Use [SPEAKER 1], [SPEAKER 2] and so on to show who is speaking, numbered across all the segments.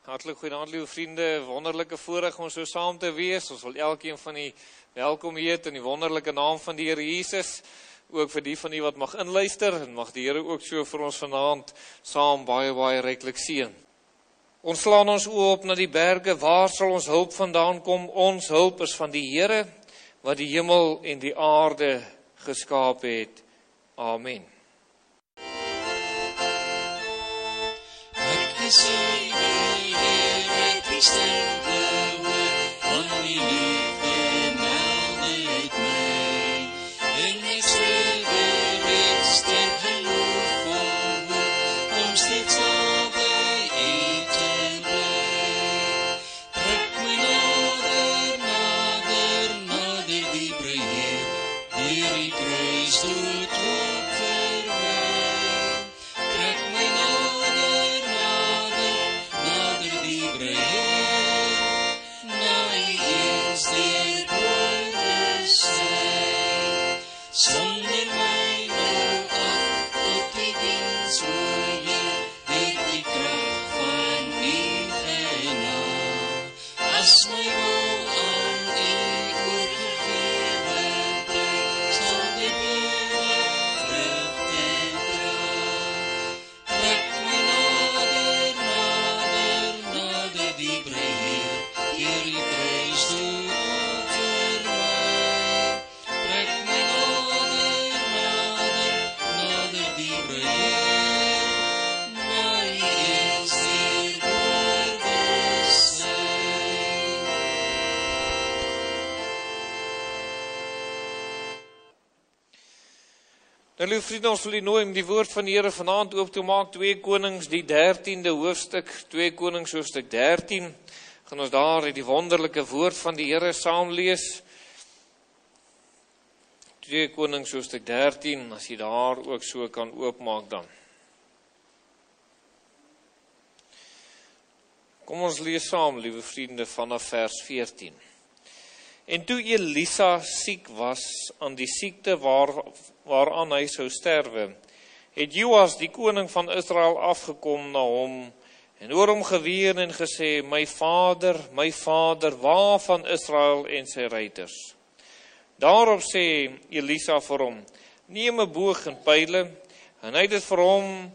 [SPEAKER 1] Hartlik goeienaand, liewe vriende, wonderlike voorreg om so saam te wees. Ons wil elkeen van u welkom heet in die wonderlike naam van die Here Jesus. Ook vir die van u wat mag inluister en mag die Here ook so vir ons vanaand saam baie ryklik seën. Ons slaan ons oë op na die berge, waar sal ons hulp vandaan kom? Ons hulp is van die Here wat die hemel en die aarde geskaap het. Amen. Hallo vriende, ons wil u nooi om die woord van die Here vanaand oop te maak, 2 Konings, die 13de hoofstuk, 2 Konings hoofstuk 13, gaan ons daar die wonderlike woord van die Here saam lees. 2 Konings hoofstuk 13, as jy daar ook so kan oopmaak dan. Kom ons lees saam, liewe vriende, vanaf vers 14. En toe Elisa siek was aan die siekte waaraan hy sou sterwe, het Joas, die koning van Israel, afgekom na hom en oor hom geween en gesê, my vader, waar van Israel en sy ruiters? Daarop sê Elisa vir hom, neem 'n boog en pyle, en hy het vir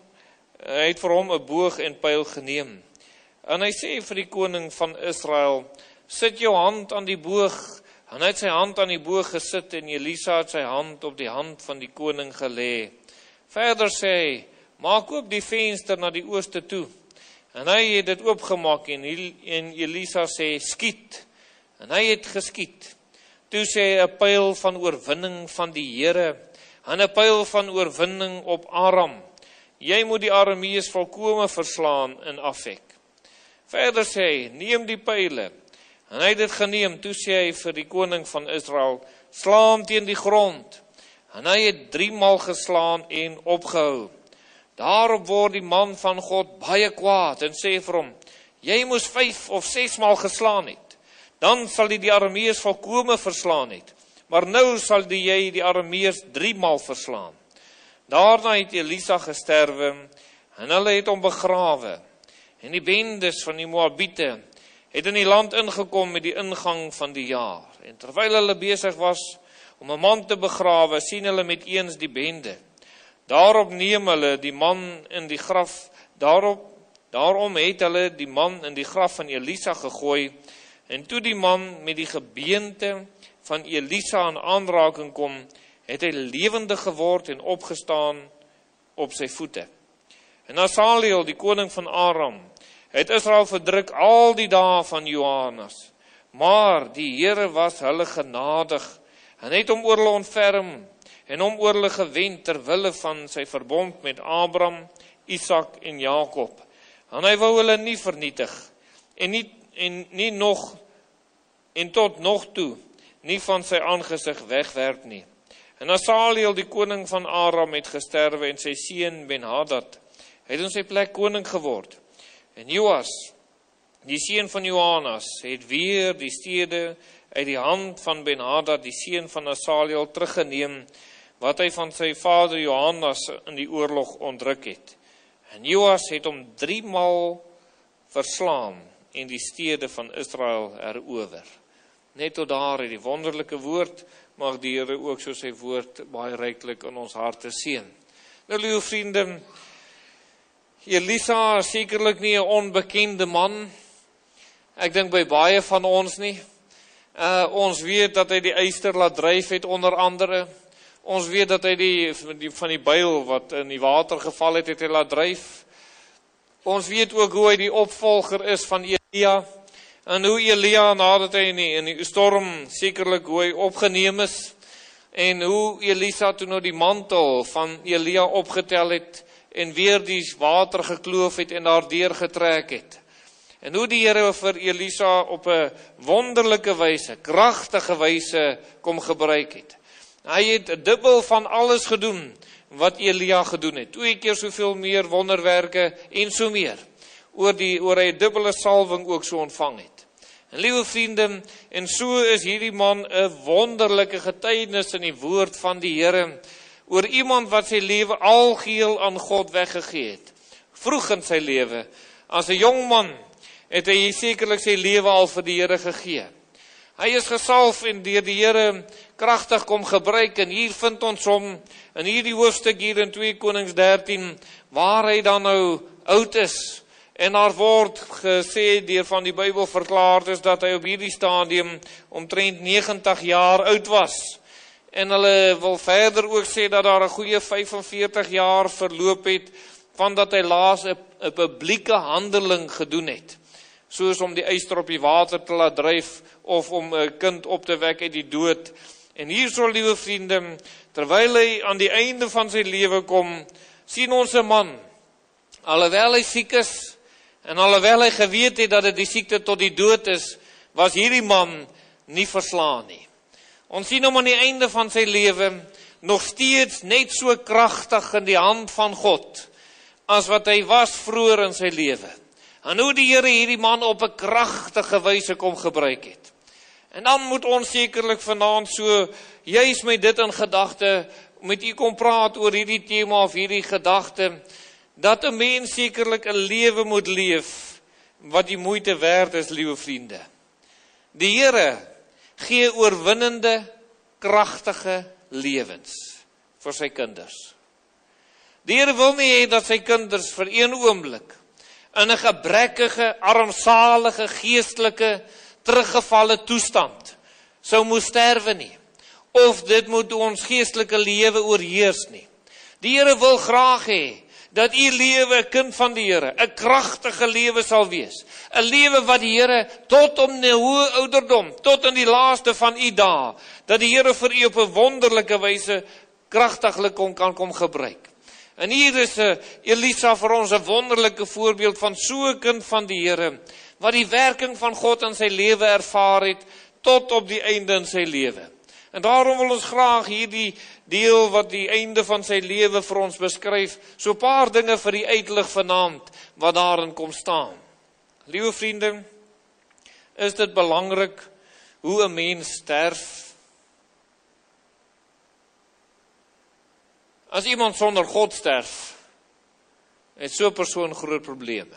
[SPEAKER 1] hom 'n boog en pyl geneem. En hy sê vir die koning van Israel, sit jou hand aan die boog. En hy het sy hand aan die boog gesit en Elisa het sy hand op die hand van die koning gelê. Verder sê hy, maak oop die venster na die ooste toe. En hy het dit oopgemaak en Elisa sê, skiet. En hy het geskiet. Toe sê hy, 'n pyl van oorwinning van die Here, en 'n pyl van oorwinning op Aram. Jy moet die Arameërs volkome verslaan in Afek. Verder sê hy, neem die pyle. En hy het dit geneem, toe sê hy vir die koning van Israel, slaan teen die grond. En hy het 3 maal geslaan en opgehou. Daarop word die man van God baie kwaad en sê vir hom, jy moes 5 of 6 maal geslaan het. Dan sal die Arameërs volkome verslaan het. Maar nou sal jy die Arameërs 3 maal verslaan. Daarna het Elisa gesterwe en hulle het hom begrawe. En die bendes van die Moabiete het in die land ingekom met die ingang van die jaar. En terwyl hulle besig was om 'n man te begrawe, sien hulle met eens die bende. Daarop neem hulle die man in die graf, daarom het hulle die man in die graf van Elisa gegooi, en toe die man met die gebeente van Elisa in aanraking kom, het hy lewendig geword en opgestaan op sy voete. En Asaliel, die koning van Aram, het Israel verdruk al die dae van Johannes. Maar die Here was hulle genadig en het hom oor hulle ontferm en hom oor hulle gewend ter wille van sy verbond met Abraham, Isak en Jakob. En hy wou hulle nie vernietig en tot nog toe nie van sy aangesig wegwerp nie. En Asaliel, die koning van Aram, het gesterwe en sy seun Ben-Hadad het in sy plek koning geword. En Joas, die seun van Johannes, het weer die stede uit die hand van Ben-Hadad, die seun van Asaliel, teruggeneem, wat hy van sy vader Johannes in die oorlog ontruk het. En Joas het hom 3 maal verslaan en die stede van Israel herower. Net tot daar het die wonderlike woord, mag die Here ook so sy woord baie ryklik in ons harte seën. Nou, liewe vriende, Elisa is sekerlik nie 'n onbekende man. Ek dink by baie van ons nie. Ons weet dat hy die yster laat dryf het onder andere. Ons weet dat hy van die byl wat in die water geval het hy laat dryf. Ons weet ook hoe hy die opvolger is van Elia. En hoe Elia nadat hy in die storm sekerlik hoe hy opgeneem is. En hoe Elisa toe nou die mantel van Elia opgetel het en weer die water gekloof het en daardeur getrek het. En hoe die Here vir Elisa op 'n wonderlike wyse, kragtige wyse kom gebruik het. Hy het dubbel van alles gedoen wat Elia gedoen het. 2 keer soveel meer wonderwerke en so meer. Oor hy dubbele salwing ook so ontvang het. En liewe vriende, en so is hierdie man 'n wonderlike getuienis in die woord van die Here oor iemand wat sy lewe algeheel aan God weggegee het. Vroeg in sy lewe, as 'n jong man, het hy sekerlik sy lewe al vir die Here gegee. Hy is gesalf en deur die Here kragtig kom gebruik, en hier vind ons hom in hierdie hoofstuk hier in 2 Konings 13, waar hy dan nou oud is. En daar word gesê deur van die Bybel verklaardes dat hy op hierdie stadium omtrent 90 jaar oud was. En hulle wil verder ook sê dat daar 'n goeie 45 jaar verloop het van dat hy laas 'n publieke handeling gedoen het. Soos om die yster op die water te laat dryf of om 'n kind op te wek uit die dood. En hierso, liewe vriende, terwyl hy aan die einde van sy lewe kom, sien ons 'n man, alhoewel hy siek is, en alhoewel hy geweet het dat dit die siekte tot die dood is, was hierdie man nie verslaan nie. Ons sien hom aan die einde van sy lewe nog steeds net so kragtig in die hand van God, as wat hy was vroeër in sy lewe. En hoe die Here hierdie man op 'n kragtige wyse kom gebruik het. En dan moet ons sekerlik vanaand so, juis met dit in gedagte, met u kom praat oor hierdie tema of hierdie gedagte, dat 'n mens sekerlik 'n lewe moet leef, wat die moeite werd is, liewe vriende. Die Here gee oorwinnende, kragtige lewens vir sy kinders. Die Here wil nie hê dat sy kinders vir een oomblik in 'n gebrekkige, armsalige, geestelike, teruggevalle toestand sou moes sterwe nie, of dit moet ons geestelike lewe oorheers nie. Die Here wil graag hê dat u lewe, 'n kind van die Here, 'n kragtige lewe sal wees. 'n Lewe wat die Here tot om 'n hoë ouderdom, tot in die laaste van u dae, dat die Here vir u op 'n wonderlike wyse kragtiglik kan kom gebruik. En hier is Elisa vir ons 'n wonderlike voorbeeld van so 'n kind van die Here, wat die werking van God in sy lewe ervaar het, tot op die einde in sy lewe. En daarom wil ons graag hierdie deel wat die einde van sy lewe vir ons beskryf, so 'n paar dinge vir die uitlig vanaand, wat daarin kom staan. Liewe vriende, is dit belangrik hoe 'n mens sterf? As iemand sonder God sterf, het so 'n persoon groot probleme.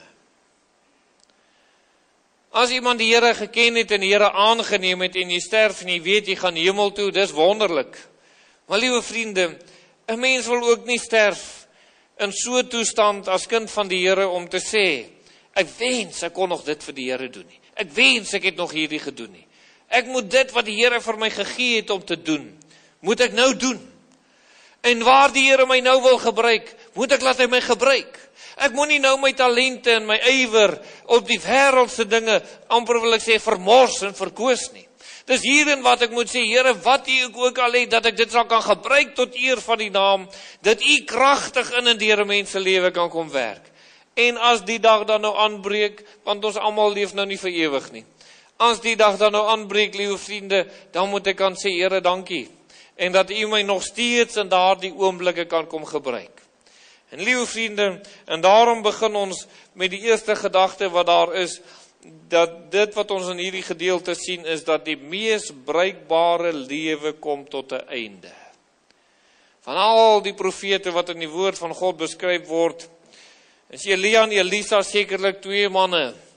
[SPEAKER 1] As iemand die Here geken het en die Here aangeneem het en jy sterf en jy weet jy gaan hemel toe, dis wonderlik. Maar liewe vriende, 'n mens wil ook nie sterf in so 'n toestand as kind van die Here om te sê, ek wens ek kon nog dit vir die Here doen nie. Ek wens ek het nog hierdie gedoen nie. Ek moet dit wat die Here vir my gegee het om te doen, moet ek nou doen. En waar die Here my nou wil gebruik, moet ek laat hy my gebruik. Ek moet nie nou my talente en my ywer op die wêreldse dinge, amper wil ek sê, vermors en verkoos nie. Dis hierin wat ek moet sê, Here, wat u ook al het, dat ek dit sal kan gebruik tot eer van die naam, dat u kragtig in en deur 'n mens se lewe kan kom werk. En as die dag dan nou aanbreek, want ons almal leef nou nie vir ewig nie. As die dag dan nou aanbreek, liewe vriende, dan moet ek kan sê, Here, dankie. En dat u my nog steeds in daardie oomblikke kan kom gebruik. En liewe vriende, en daarom begin ons met die eerste gedagte wat daar is, dat dit wat ons in hierdie gedeelte sien, is dat die mees bruikbare lewe kom tot 'n einde. Van al die profete wat in die woord van God beskryf word, is Elia en Elisa sekerlik 2 manne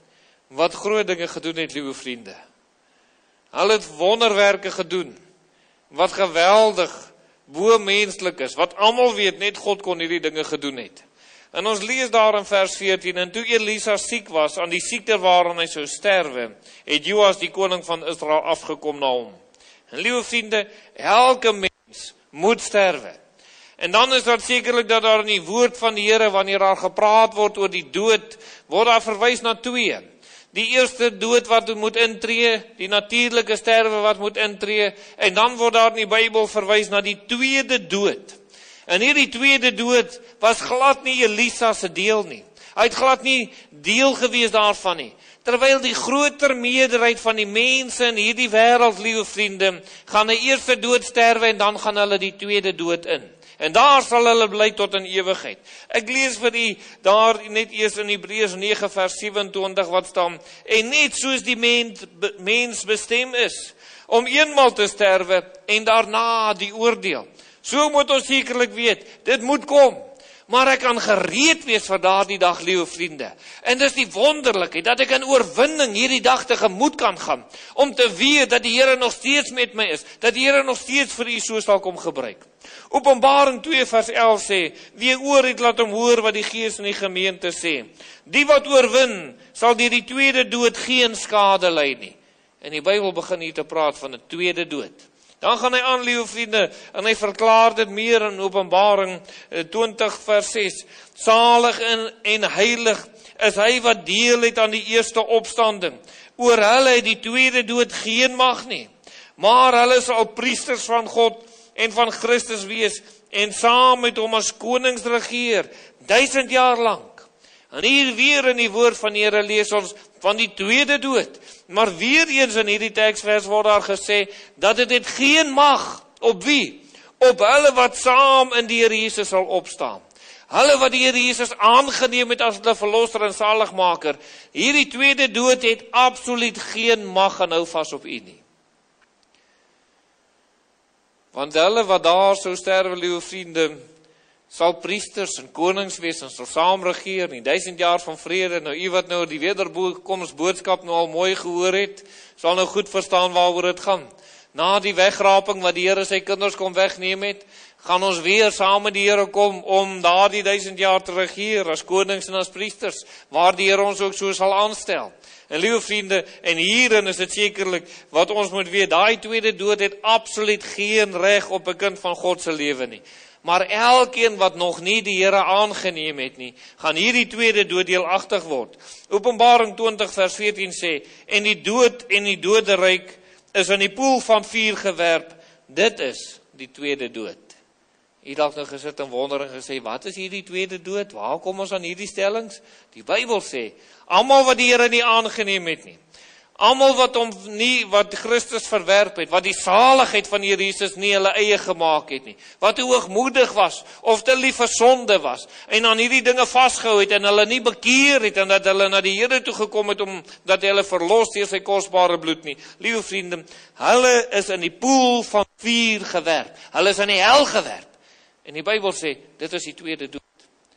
[SPEAKER 1] wat groot dinge gedoen het, liewe vriende. Hulle het wonderwerke gedoen, wat geweldig, bo-menslik is, wat almal weet, net God kon hierdie dinge gedoen het. En ons lees daar in vers 14, en toe Elisa siek was, aan die siekte waaraan hy sou sterwe, het Joas die koning van Israel afgekom na hom. En liewe vriende, elke mens moet sterwe. En dan is dat sekerlik dat daar in die woord van die Here, wanneer daar gepraat word oor die dood, word daar verwys na twee. Die eerste dood wat moet intree, die natuurlike sterwe wat moet intree, en dan word daar in die Bybel verwys na die tweede dood. En hierdie tweede dood was glad nie Elisa se deel nie. Hy het glad nie deel gewees daarvan nie. Terwyl die groter meerderheid van die mense in hierdie wêreld, liewe vriende, gaan 'n eerste dood sterwe en dan gaan hulle die tweede dood in. En daar sal hulle bly tot in ewigheid. Ek lees vir u daar net eers in Hebreërs 9 vers 27 wat staan, en net soos die mens bestem is, om eenmaal te sterwe en daarna die oordeel. So moet ons sekerlik weet, dit moet kom. Maar ek kan gereed wees vir daardie dag, liewe vriende. En dis die wonderlikheid, dat ek in oorwinning hierdie dag tegemoet kan gaan, om te weet dat die Here nog steeds met my is, dat die Here nog steeds vir u so sal kom gebruik. Openbaring 2 vers 11 sê, wie oor het laat hom hoor wat die Gees in die gemeente sê. Die wat oorwin, sal deur die tweede dood geen skade ly nie. En die Bybel begin hier te praat van 'n tweede dood. Dan gaan hy aan, liewe vriende, en hy verklaar dit meer in Openbaring 20 vers 6. Salig en heilig is hy wat deel het aan die eerste opstanding. Oor hulle het die tweede dood geen mag nie. Maar hulle sal priesters van God en van Christus wees, en saam met hom as konings regeer, 1000 jaar lank. En hier weer in die woord van die Here lees ons van die tweede dood. Maar weer eens in hierdie teksvers word daar gesê, dat dit het geen mag, op wie? Op hulle wat saam in die Here Jesus sal opstaan. Hulle wat die Here Jesus aangeneem het as hulle verlosser en saligmaker. Hierdie tweede dood het absoluut geen mag en hou vas op u nie. Want hulle wat daar sou sterwe, liewe vriende, sal priesters en konings wees en sal saam regeer in 1000 jaar van vrede. Nou u wat nou die wederkomsboodskap nou al mooi gehoor het, sal nou goed verstaan waaroor dit gaan. Na die wegraping wat die Here sy kinders kom wegneem het, gaan ons weer saam met die Here kom om daardie 1000 jaar te regeer as konings en as priesters, waar die Here ons ook so sal aanstel. En liewe vriende, en hierin is dit sekerlik wat ons moet weet, daai tweede dood het absoluut geen reg op 'n kind van God se lewe nie. Maar elkeen wat nog nie die Here aangeneem het nie, gaan hierdie tweede dood deelagtig word. Openbaring 20 vers 14 sê, en die dood en die doderyk is in die poel van vuur gewerp. Dit is die tweede dood. Jy dalk nou gesit en wonder en gesê, wat is hierdie tweede dood? Waar kom ons aan hierdie stellings? Die Bybel sê, almal wat die Here nie aangeneem het nie, almal wat Christus verwerp het, wat die saligheid van die Here Jesus nie hulle eie gemaak het nie, wat hoogmoedig was, of te lief vir sonde was, en aan hierdie dinge vasgehou het, en hulle nie bekeer het, en dat hulle na die Here toe gekom het, omdat hy hulle verlos deur sy kosbare bloed nie. Liewe vriende, hulle is in die poel van vuur gewerp, hulle is in die hel gewerp. En die Bybel sê, dit is die tweede dood.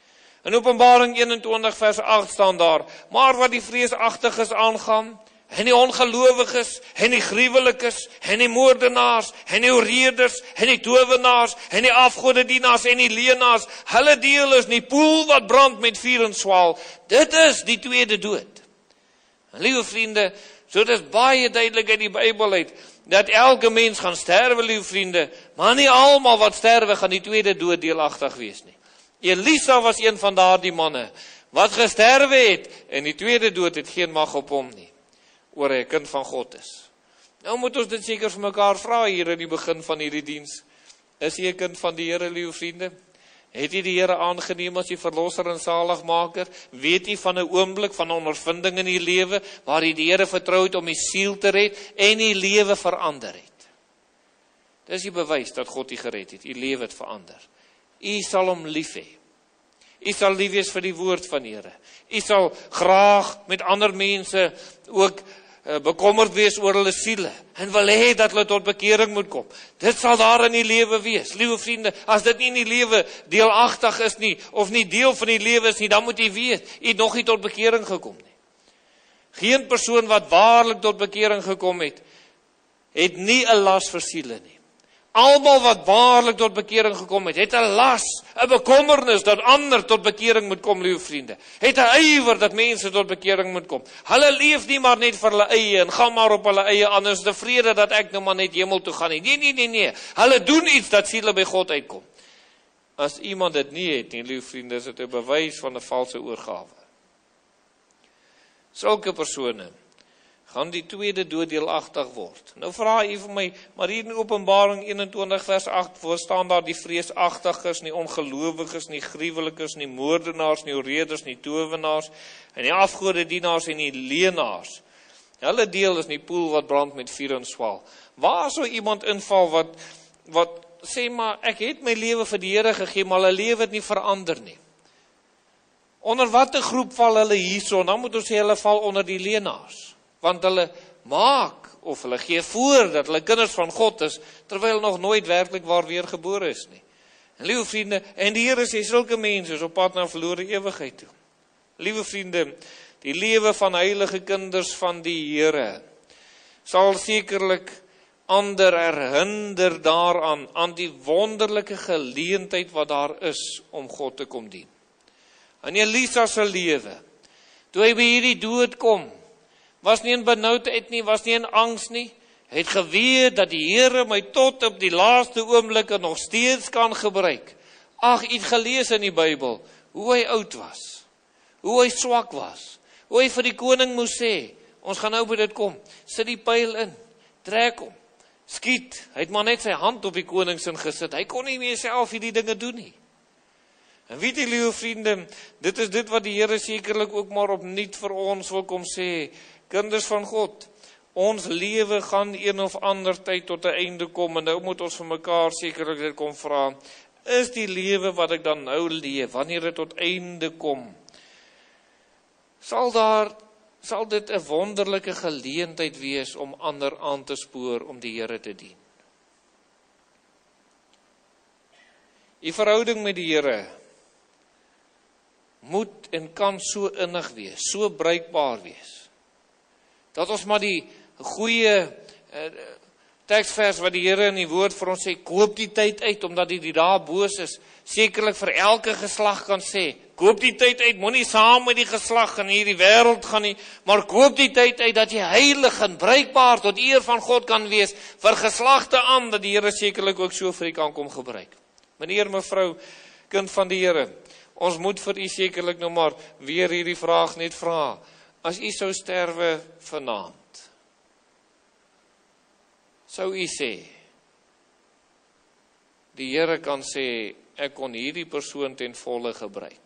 [SPEAKER 1] In Openbaring 21 vers 8 staan daar, maar wat die vreesagtiges aangaan, en die ongelowiges, en die gruwelikes, en die moordenaars, en die oreerders, en die towenaars, en die afgodedienaars, en die leenaars, hulle deel is in die poel wat brand met vuur en swaal. Dit is die tweede dood. En liewe vriende, so dit is baie duidelik uit die Bybel uit, dat elke mens gaan sterwe, liewe vriende, maar nie almal wat sterwe gaan die tweede dood deelagtig wees nie. Elisa was een van daardie manne, wat gesterwe het, en die tweede dood het geen mag op hom nie, oor hy 'n kind van God is. Nou moet ons dit seker vir mekaar vra hier in die begin van hierdie diens. Is jy 'n kind van die Here, liewe vriende? Het jy die Here aangeneem as die verlosser en saligmaker? Weet jy van 'n oomblik van ondervinding in die lewe, waar jy die Here vertrou het om die siel te red, en die lewe verander het? Dis die bewys dat God jy gered het, jy lewe het verander. U sal hom lief hê. U sal lief wees vir die woord van die Here. U sal graag met ander mense ook bekommerd wees oor hulle siele, en wil hê dat hulle tot bekering moet kom. Dit sal daar in die lewe wees. Liewe vriende, as dit nie in die lewe deelagtig is nie, of nie deel van die lewe is nie, dan moet jy weet, jy het nog nie tot bekering gekom nie. Geen persoon wat waarlik tot bekering gekom het nie 'n las vir siele nie. Almal wat waarlik tot bekering gekom het 'n las, 'n bekommernis dat ander tot bekering moet kom, liewe vriende. Het 'n ywer dat mense tot bekering moet kom. Hulle leef nie maar net vir hulle eie en gaan maar op hulle eie aan, is tevrede dat ek nou maar net hemel toe gaan nie. Nee. Hulle doen iets dat siele by God uitkom. As iemand dit nie het nie, liewe vriende, is dit 'n bewys van 'n valse oorgawe. Sulke persone gaan die tweede dood deelagtig word. Nou vra u vir my, maar hier in Openbaring 21 vers 8, voor staan daar die vreesagtiges, nie ongelowiges, nie gruwelikes, nie moordenaars, nie oreerders, nie towenaars, en die afgodedienaars en die leenaars. Hulle deel is die poel wat brand met vuur en swaal. Waar sou iemand inval wat sê maar, ek het my lewe vir die Here gegee, maar hulle lewe het nie verander nie. Onder watter groep val hulle hierso? Dan moet ons sê hulle val onder die leenaars. Want hulle maak, of hulle gee voor dat hulle kinders van God is, terwyl nog nooit werklik waar weergebore is nie. En liewe vriende, en die Here sê, sulke mense is op pad na verlore ewigheid toe. Liewe vriende, die lewe van heilige kinders van die Here, sal sekerlik ander herinner daaraan, aan die wonderlike geleentheid wat daar is, om God te kom dien. En Elisa se lewe, toe hy by hierdie dood kom, was nie in benoudheid nie, was nie in angs nie, het geweet dat die Here my tot op die laaste oomblikke nog steeds kan gebruik. Ag, u het gelees in die Bybel, hoe hy oud was, hoe hy swak was, hoe hy vir die koning moes sê, ons gaan nou by dit kom, sit die pyl in, trek hom, skiet, hy het maar net sy hand op die koningsin gesit, hy kon nie meer self hierdie dinge doen nie. En weet jy, liewe vriende, dit is dit wat die Here sekerlik ook maar opnuut vir ons wil kom sê, kinders van God, ons lewe gaan een of ander tyd tot 'n einde kom, en nou moet ons vir mekaar sekerlik dit kom vra, is die lewe wat ek dan nou leef, wanneer dit tot einde kom, sal dit 'n wonderlike geleentheid wees om ander aan te spoor om die Here te dien. Die verhouding met die Here moet en kan so innig wees, so bruikbaar wees, dat ons maar die goeie teksvers wat die Here in die woord vir ons sê, koop die tyd uit, omdat die daar boos is, sekerlik vir elke geslag kan sê, koop die tyd uit, moenie saam met die geslag in hierdie wêreld gaan nie, maar koop die tyd uit, dat jy heilig en bruikbaar tot eer van God kan wees, vir geslagte aan, dat die Here sekerlik ook so vir u kan kom gebruik. Meneer, mevrou, kind van die Here, ons moet vir u sekerlik nou maar weer hierdie vraag net vra, as u sou sterwe vanaand, sou u sê, die Here kan sê, ek kon hierdie persoon ten volle gebruik.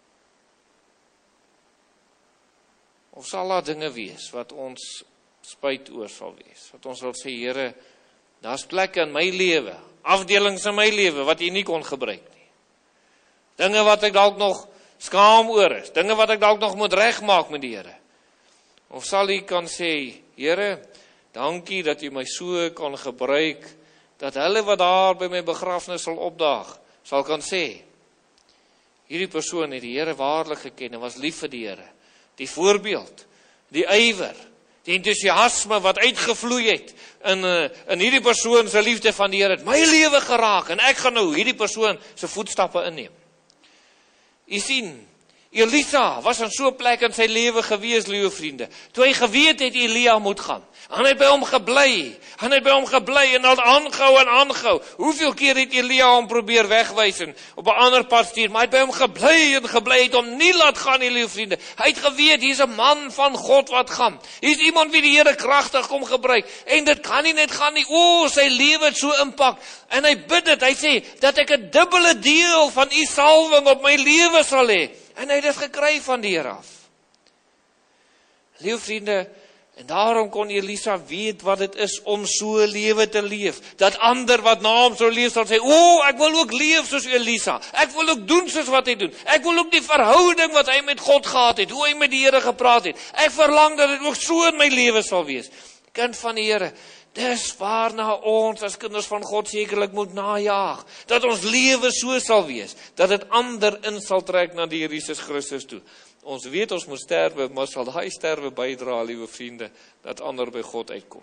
[SPEAKER 1] Of sal daar dinge wees wat ons spyt oor sal wees, wat ons wil sê, Here, daar's plekke in my lewe, afdelings in my lewe, wat u nie kon gebruik nie. Dinge wat ek dalk nog skaam oor is, dinge wat ek dalk nog moet regmaak met die Here. Of sal u kan sê, Here, dankie dat u my so kan gebruik, dat hulle wat daar by my begrafnis sal opdaag, sal kan sê, hierdie persoon het die Here waarlik geken en was lief vir die Here. Die voorbeeld, die ywer, die entoesiasme wat uitgevloei het in hierdie persoon se liefde van die Here, het my lewe geraak, en ek gaan nou hierdie persoon se voetstappe inneem. U sien, Elisa was in so 'n plek in sy lewe gewees, liewe vriende, toe hy geweet het Elia moet gaan. En hy het by hom gebly, en het aangehou. Hoeveel keer het Elia hom probeer wegwys en op 'n ander pad stuur, maar hy het by hom gebly, het hom nie laat gaan nie, liewe vriende. Hy het geweet, hier's 'n man van God wat gaan. Hier's iemand wie die Here kragtig kom gebruik, en dit kan nie net gaan nie. Sy lewe het so impak, en hy bid dit, hy sê, dat ek 'n dubbele deel van u salwing op my lewe sal hê. En hy het dit gekry van die Here af. Liewe vriende, en daarom kon Elisa weet wat dit is om so 'n lewe te leef. Dat ander wat na hom sou leef sal sê, ek wil ook leef soos Elisa. Ek wil ook doen soos wat hy doen. Ek wil ook die verhouding wat hy met God gehad het, hoe hy met die Here gepraat het. Ek verlang dat dit ook so in my lewe sal wees. Kind van die Here, dis waarna ons as kinders van God sekerlik moet najaag. Dat ons lewe so sal wees, dat dit ander in sal trek na die Here Jesus Christus toe. Ons weet ons moet sterwe, maar sal hy sterwe bydra, liewe vriende, dat ander by God uitkom.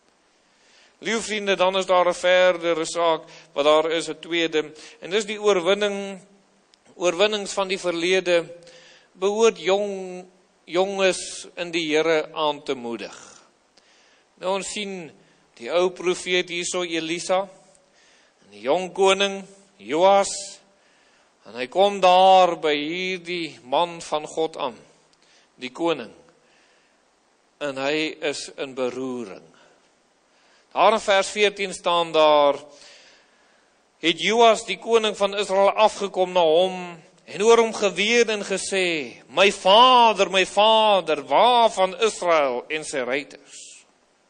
[SPEAKER 1] Liewe vriende, dan is daar 'n verdere saak, wat daar is, 'n tweede, en dis die oorwinnings van die verlede, behoort jonges in die Here aan te moedig. Nou ons sien die ou profeet hierso, Elisa, en die jong koning, Joas, en hy kom daar by hierdie man van God aan, die koning, en hy is in beroering. Daar in vers 14 staan daar, het Joas die koning van Israel afgekom na hom, en oor hom geween en gesê, my vader, waar van Israel en sy ruiters?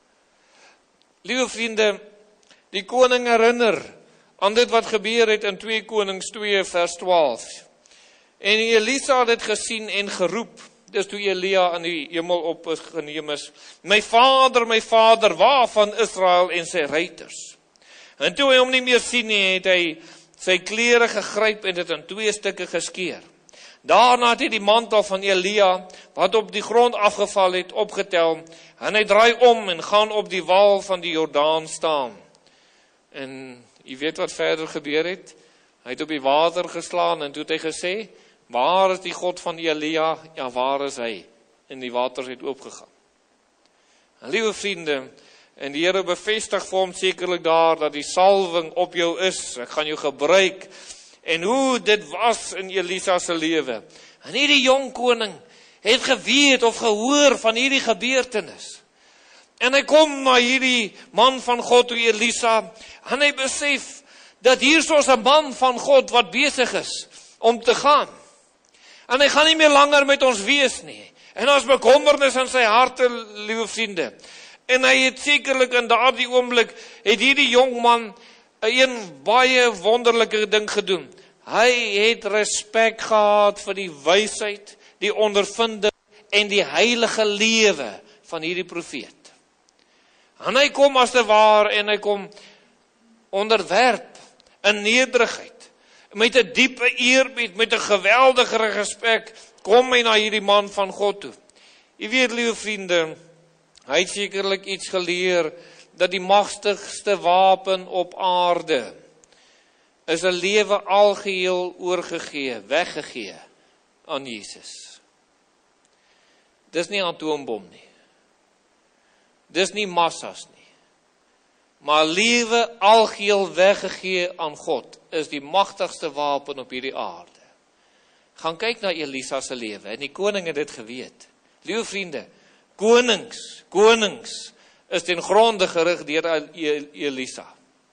[SPEAKER 1] Liewe vriende, die koning herinner aan dit wat gebeur het in 2 Konings 2 vers 12. En Elisa het dit gesien en geroep, dis toe Elia in die hemel opgeneem is, my vader, waar van Israel en sy ruiters? En toe hy hom nie meer sien nie, het hy sy klere gegryp en dit in 2 stukke geskeur. Daarna het hy die mantel van Elia, wat op die grond afgeval het, opgetel, en hy draai om en gaan op die wal van die Jordaan staan. En jy weet wat verder gebeur het? Hy het op die water geslaan en toe het hy gesê, waar is die God van Elia? Ja, waar is hy? En die water het oopgegaan. En liewe vriende, en die Here bevestig vir hom sekerlik daar, dat die salwing op jou is, ek gaan jou gebruik, en hoe dit was in Elisa se lewe. En hierdie jong koning het geweet of gehoor van hierdie gebeurtenis. En hy kom na hierdie man van God, Elisa, en hy besef, dat hier soos 'n man van God, wat besig is, om te gaan. En hy gaan nie meer langer met ons wees nie. En ons bekommernis in sy harte, liewe vriende. En hy het sekerlik in daardie oomblik, het hierdie jong man, 'n baie wonderlike ding gedoen. Hy het respek gehad vir die wysheid, die ondervinding, en die heilige lewe van hierdie profeet. En hy kom as te waar, en hy kom onderwerp, in nederigheid, met 'n diepe eerbied, met 'n geweldige respek, kom hy na hierdie man van God toe. Jy weet, liewe vriende, hy het sekerlik iets geleer, dat die magtigste wapen op aarde, is 'n lewe algeheel oorgegee, weggegee, aan Jesus. Dis nie atoombom nie. Dis nie massas nie. Maar lewe algeheel weggegee aan God, is die magtigste wapen op hierdie aarde. Gaan kyk na Elisa se lewe, en die koning het dit geweet. Liewe vriende, konings is ten gronde gerig deur Elisa.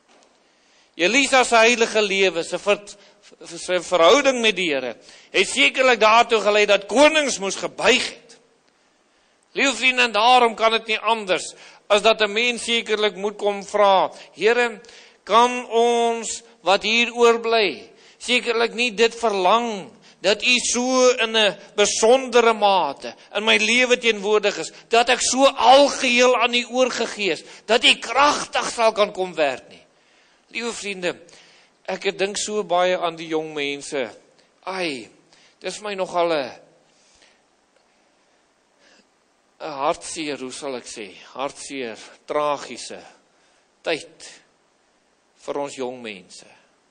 [SPEAKER 1] Elisa se heilige lewe, sy verhouding met die Here, het sekerlik daartoe gelei dat konings moes gebuig het. Liewe vriende, en daarom kan dit nie anders as dat 'n mens sekerlik moet kom vra, Here, kan ons wat hier oorbly, sekerlik nie dit verlang, dat U so in 'n besondere mate in my lewe teenwoordig is, dat ek so algeheel aan U oorgegee is, dat U kragtig sal kan kom werk nie. Liewe vriende, ek dink so baie aan die jong mense. Dis my nogal 'n hartseer, hoe sal ek sê, hartseer, tragiese tyd vir ons jong mense.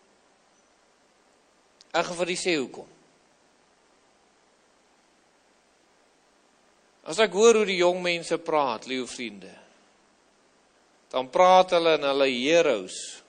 [SPEAKER 1] Ek gaan vir die sê hoekom. As ek hoor hoe die jong mense praat, liewe vriende, dan praat hulle in hulle heroes,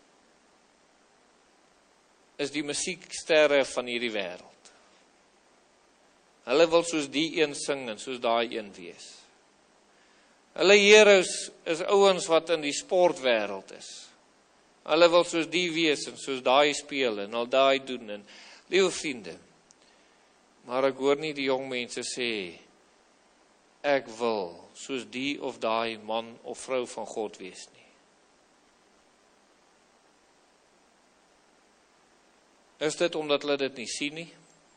[SPEAKER 1] is die musieksterre van hierdie wêreld. Hulle wil soos die een sing en soos daai een wees. Hulle heroes is ouens wat in die sportwêreld is. Hulle wil soos die wees en soos daai speel en al daai doen. En liewe vriende, maar ek hoor nie die jong mense sê, ek wil soos die of daai man of vrou van God wees nie. Is dit omdat hulle dit nie sien nie?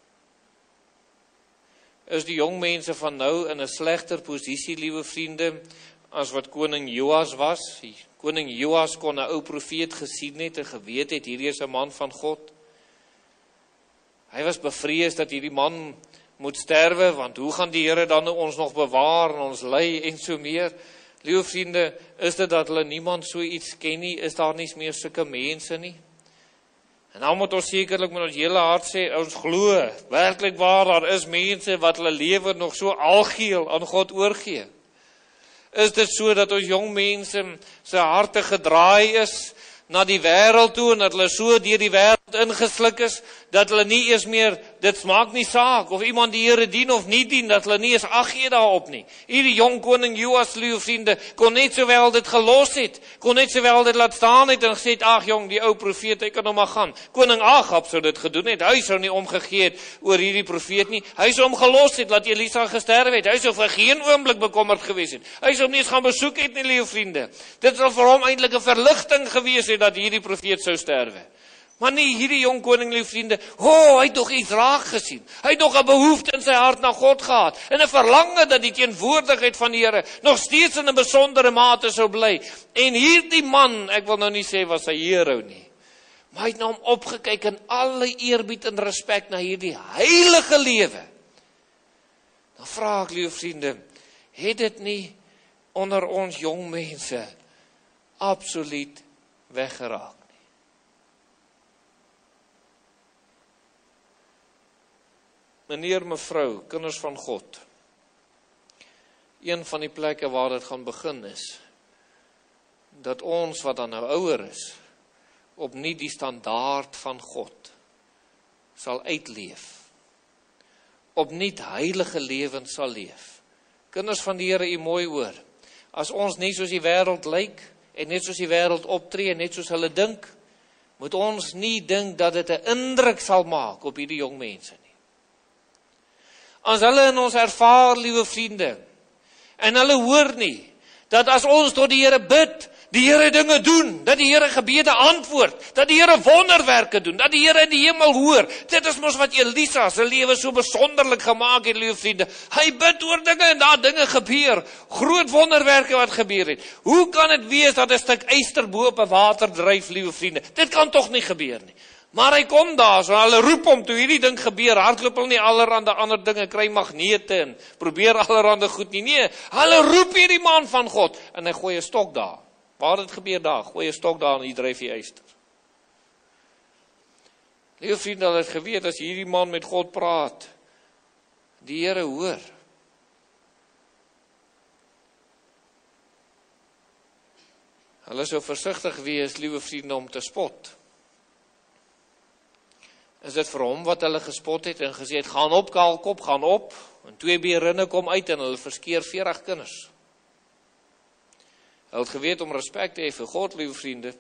[SPEAKER 1] Is die jong mense van nou in 'n slegter posisie, liewe vriende, as wat koning Joas was? Koning Joas kon 'n ou profeet gesien het en geweet het, hierdie is 'n man van God. Hy was bevrees dat hierdie man moet sterwe, want hoe gaan die Here dan ons nog bewaar en ons lei en so meer? Liewe vriende, is dit dat hulle niemand so iets ken nie? Is daar nie meer sulke mense nie? En dan moet ons sekerlik met ons hele hart sê, ons glo, werklik waar, daar is mense wat hulle lewe nog so algeheel aan God oorgee. Is dit so dat ons jong mense se harte gedraai is na die wêreld toe, en dat hulle so deur die wêreld ingesluk is, dat hulle nie eens meer, dit maak nie saak, of iemand die Here dien of nie dien, dat hulle nie eens ag gee daarop nie. Hierdie jong koning Joas, liewe vriende, kon net sowel dit gelos het, kon net sowel dit laat staan het, en gesê het, ag jong, die ou profeet, hy kan nou maar gaan. Koning Agab sou dit gedoen het, hy sou nie omgegee het oor hierdie profeet nie, hy sou hom gelos het, laat Elisa gesterwe het, hy sou vir geen oomblik bekommerd gewees het, hy sou hom nie eens gaan besoek het nie, liewe vriende. Dit sal vir hom eintlik 'n verligting gewees het, dat hierdie profeet sou sterwe. Maar nie hierdie jong koning, lieve vriende, hy het toch iets raak gesien. Hy het nog 'n behoefte in sy hart na God gehad, en 'n verlange dat die teenwoordigheid van die Here nog steeds in 'n besondere mate sou bly. En hierdie man, ek wil nou nie sê was sy hero nie, maar hy het na hom opgekyk in alle eerbied en respek na hierdie heilige lewe. Dan vra ek, lieve vriende, het dit nie onder ons jong mense absoluut weggeraak? Meneer, mevrou, kinders van God, een van die plekke waar dit gaan begin is, dat ons wat dan nou ouer is, opnuut die standaard van God sal uitleef, opnuut heilige lewens sal leef. Kinders van die Here, u mooi hoor, as ons nie soos die wêreld lyk, en net soos die wêreld optree, net soos hulle dink, moet ons nie dink dat dit 'n indruk sal maak op hierdie jong mense nie. As hulle in ons ervaar, liewe vriende, en hulle hoor nie, dat as ons tot die Here bid, die Here dinge doen, dat die Here gebede antwoord, dat die Here wonderwerke doen, dat die Here in die hemel hoor. Dit is mos wat Elisa se lewe so besonderlik gemaak het, liewe vriende. Hy bid oor dinge en daar dinge gebeur, groot wonderwerke wat gebeur het. Hoe kan dit wees dat 'n stuk yster bo op 'n water dryf, liewe vriende? Dit kan tog nie gebeur nie. Maar hy kom daar, so hulle roep hom, toe hierdie ding gebeur, hardloop hulle nie allerhande ander dinge, kry magnete en probeer allerhande goed nie. Nee, hulle roep hierdie man van God, en hy gooi 'n stok daar. Waar het gebeur daar? Gooi 'n stok daar en hy dryf die yster. Liewe vriende, hulle het geweet, as hierdie man met God praat, die Here hoor. Hulle sou versigtig wees, liewe vriende, om te spot. Is dit vir hom wat hulle gespot het en gesê het, gaan op kaalkop, gaan op, en 2 beerinne kom uit en hulle verskeer 40 kinders. Hulle het geweet om respek te hê vir God, liewe vriende.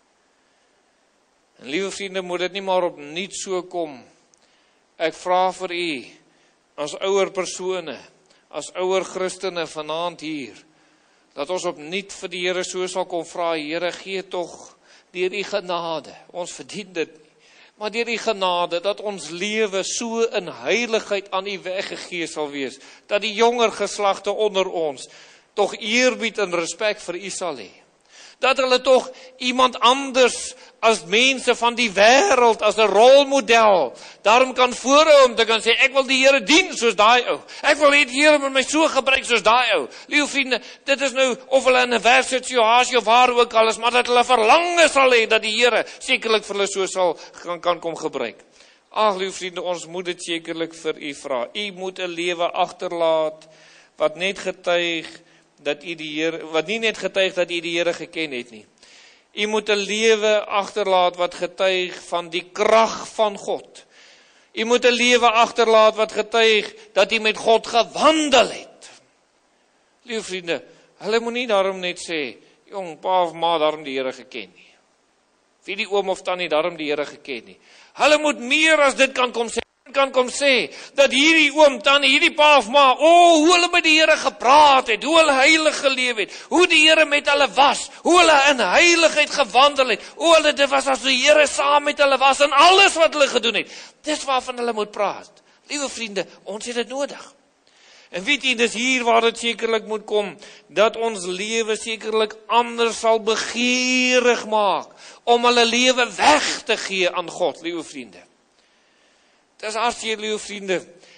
[SPEAKER 1] En liewe vriende, moet dit nie maar opnuut so kom. Ek vra vir u, as ouer persone, as ouer Christene vanaand hier, dat ons opnuut vir die Here so sal kom vra, Here, gee tog deur u genade, ons verdien dit nie, maar deur die genade, dat ons lewe so in heiligheid aan u weggegee sal wees, dat die jonger geslagte onder ons tog eerbied en respek vir u sal hê. Dat hulle tog iemand anders as mense van die wêreld, as 'n rolmodel, daarom kan voorhou om te kan sê, ek wil die Here dien soos daai ou. Ek wil die Here met my so gebruik soos daai ou. Liewe vriende, dit is nou of hulle in 'n werksituasie of waar ook al is, maar dat hulle verlange sal hê dat die Here sekerlik vir hulle so sal kan kom gebruik. Ag, liewe vriende, ons moet dit sekerlik vir u vra. U moet 'n lewe agterlaat wat net getuig dat u die Here, wat nie net getuig dat u die Here geken het nie. U moet 'n lewe agterlaat wat getuig van die krag van God. U moet 'n lewe agterlaat wat getuig dat u met God gewandel het. Liewe vriende, hulle moet nie daarom net sê, jong, pa of ma daarom die Here geken nie. Wie die oom of tannie daarom die Here geken nie. Hulle moet meer as dit kan kom sê, dat hierdie oom, tannie, hierdie pa of ma, hoe hulle met die Here gepraat het, hoe hulle heilig geleef het, hoe die Here met hulle was, hoe hulle in heiligheid gewandel het, hulle, dit was as die Here saam met hulle was, en alles wat hulle gedoen het, dis waarvan hulle moet praat. Liewe vriende, ons het dit nodig. En weet jy, dis hier waar dit sekerlik moet kom, dat ons lewe sekerlik anders sal begeerig maak, om hulle lewe weg te gee aan God, liewe vriende. Dis as jy, liewe vriende,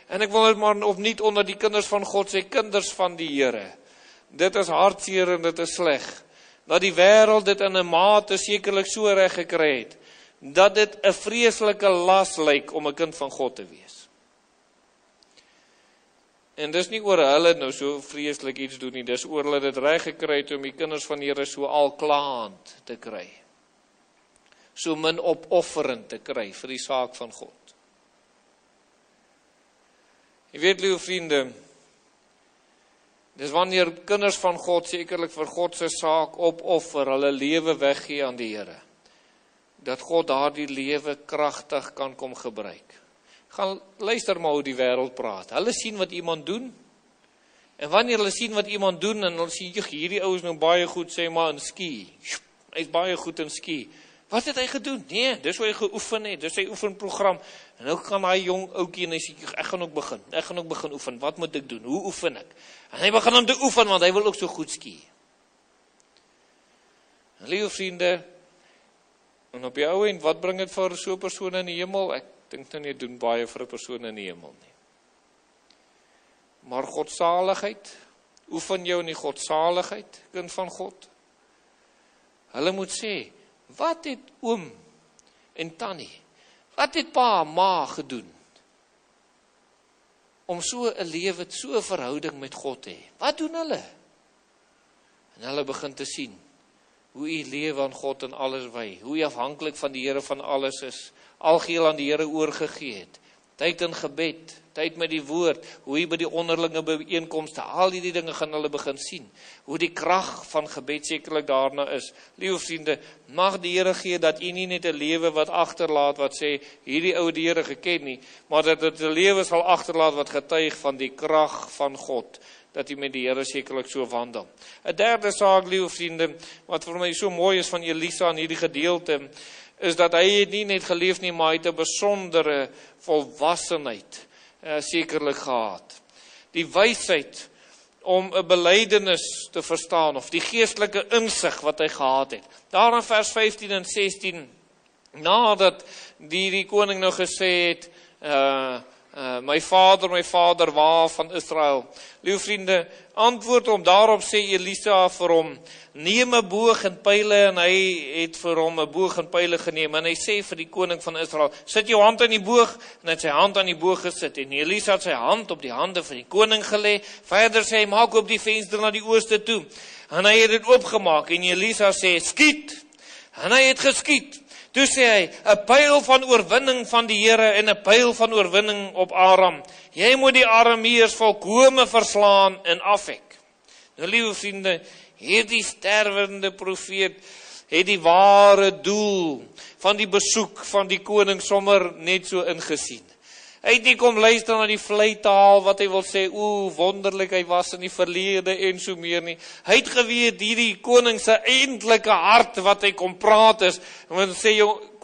[SPEAKER 1] En ek wil dit maar opnuut onder die kinders van God sê, kinders van die Here. Dit is hartseer en dit is sleg. Dat die wêreld dit in 'n mate sekerlik so reg gekry het, dat dit 'n vreeslike las lyk om 'n kind van God te wees. En dis nie oor hulle nou so vreeslik iets doen nie, dis oor hulle dit reg gekry het om die kinders van die Here so alklaand te kry. So min opofferend te kry vir die saak van God. Jy weet, liewe vriende, dis wanneer kinders van God sekerlik vir God se saak opoffer, hulle lewe weggee aan die Here, dat God daardie lewe kragtig kan kom gebruik. Gaan luister maar hoe die wêreld praat. Hulle sien wat iemand doen, en wanneer hulle sien wat iemand doen, en hulle sien, hierdie ou is nou baie goed, sê maar in ski, hy's baie goed in ski. Wat het hy gedoen? Nee, dis hoe hy geoefen het, dis sy oefenprogram. En nou kan hy jong oukie en hy sê, ek gaan ook begin oefen, wat moet ek doen, hoe oefen ek? En hy begin om te oefen, want hy wil ook so goed ski. En liewe vriende, en op die ou end, wat bring dit vir so 'n persoon in die hemel? Ek dink nou nie, doen baie vir 'n persoon in die hemel nie. Maar godsaligheid, oefen jou in die godsaligheid, kind van God. Hulle moet sê, wat het oom en tannie, wat het pa en ma gedoen, om so 'n lewe, so 'n verhouding met God te hê? Wat doen hulle? En hulle begin te sien, hoe u lewe aan God en alles wy, hoe u afhanklik van die Here van alles is, algeheel aan die Here oorgegee het, tyd in gebed, tyd met die woord, hoe u by die onderlinge byeenkomste, al die dinge gaan hulle begin sien, hoe die krag van gebed sekerlik daarna is. Liewe vriende, mag die Here gee dat u nie net 'n lewe wat agterlaat wat sê, hierdie ou die Here geken nie, maar dat dit 'n lewe sal agterlaat wat getuig van die krag van God, dat u met die Here sekerlik so wandel. 'n derde saak, liewe vriende, wat vir my so mooi is van Elisa in hierdie gedeelte, is dat hy het nie net geleef nie, maar hy het 'n besondere volwassenheid sekerlik gehad. Die wysheid om 'n belydenis te verstaan, of die geestelike insig wat hy gehad het. Daar in vers 15 en 16, nadat die koning nou gesê het, my vader, waar van Israel. Liewe vriende, antwoord hom, daarop sê Elisa vir hom, neem 'n boog en pyle, en hy het vir hom 'n boog en pyle geneem, en hy sê vir die koning van Israel, sit jou hand aan die boog, en hy het sy hand aan die boog gesit, en Elisa het sy hand op die hande van die koning gelê, verder sê hy, maak op die venster na die ooste toe, en hy het dit oopgemaak, en Elisa sê, skiet, en hy het geskiet. Toe sê hy, 'n pyl van oorwinning van die Here en 'n pyl van oorwinning op Aram. Jy moet die Arameërs volkome verslaan en afhek. Nou, liewe vriende, hierdie sterwende profeet het die ware doel van die besoek van die koning sommer net so ingesien. Hy het nie kom luister na die vleitaal wat hy wil sê, wonderlik hy was in die verlede en so meer nie. Hy het geweet, hierdie koning se eintlike hart wat hy kom praat is, en sê,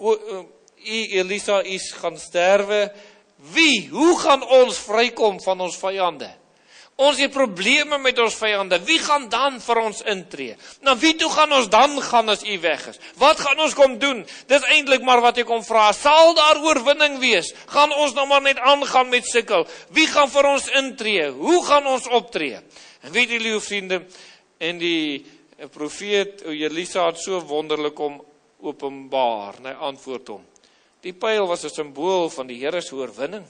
[SPEAKER 1] Elisa is gaan sterwe, wie? Hoe gaan ons vrykom van ons vyande? Ons het probleme met ons vyande, wie gaan dan vir ons intree? Nou wie toe gaan ons dan gaan as u weg is? Wat gaan ons kom doen? Dis eintlik maar wat ek kom vra, sal daar oorwinning wees? Gaan ons nou maar net aangaan met sukkel? Wie gaan vir ons intree? Hoe gaan ons optree? En weet jy, liewe vriende, en die profeet Elisa het so wonderlik om openbaar, en hy antwoord hom. Die pyl was 'n simbool van die Here se oorwinning.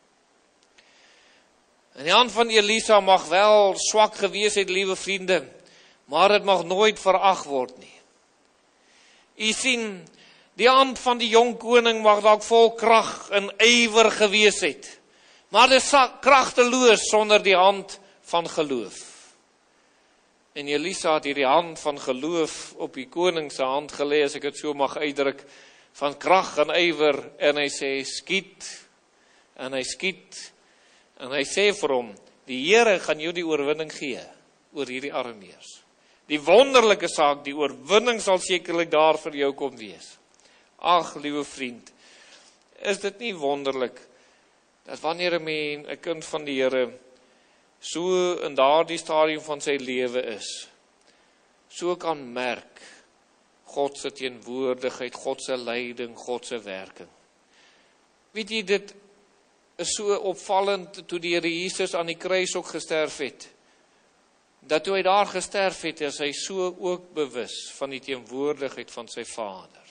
[SPEAKER 1] En die hand van Elisa mag wel swak gewees het, liewe vriende, maar het mag nooit verag word nie. U sien, die hand van die jong koning mag dalk vol krag en ywer gewees het, maar dit is kragteloos sonder die hand van geloof. En Elisa het hierdie hand van geloof op die koning se hand gelê, as ek dit so mag uitdruk, van krag en ywer, en hy sê, skiet, en hy skiet, en hy sê vir hom, die Here gaan jou die oorwinning gee, oor hierdie Arameërs. Die wonderlike saak, die oorwinning sal sekerlik daar vir jou kom wees. Ag, liewe vriend, is dit nie wonderlik, dat wanneer 'n kind van die Here, so in daardie stadium van sy lewe is, so kan merk, God se teenwoordigheid, God se leiding, God se werking. Weet jy, dit is so opvallend toe die Here Jesus aan die kruis ook gesterf het. Dat toe hy daar gesterf het, is hy so ook bewus van die teenwoordigheid van sy Vader.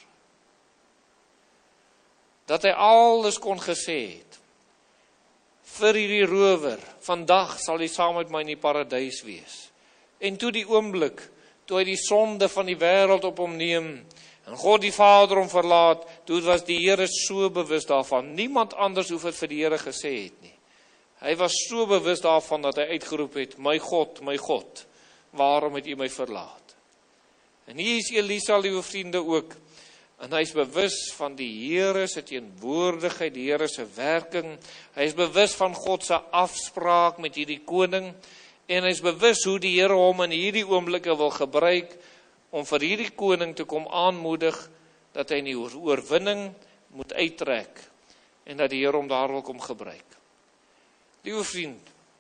[SPEAKER 1] Dat hy alles kon gesê het. Vir hierdie rower, vandag sal hy saam met my in die paradys wees. En toe die oomblik, toe hy die sonde van die wêreld op hom neem, en God die Vader hom verlaat, toe was die Here so bewus daarvan. Niemand anders hoef het vir die Here gesê het nie. Hy was so bewus daarvan dat hy uitgeroep het, my God, waarom het U my verlaat? En hier is Elisa, liewe vriende, ook. En hy is bewus van die Here se teenwoordigheid, die Here se werking. Hy is bewus van God se afspraak met hierdie koning. En hy is bewus hoe die Here hom in hierdie oomblikke wil gebruik om vir hierdie koning te kom aanmoedig dat hy in die oorwinning moet uittrek en dat die Here hom daar wil kom gebruik. Liewe vriend,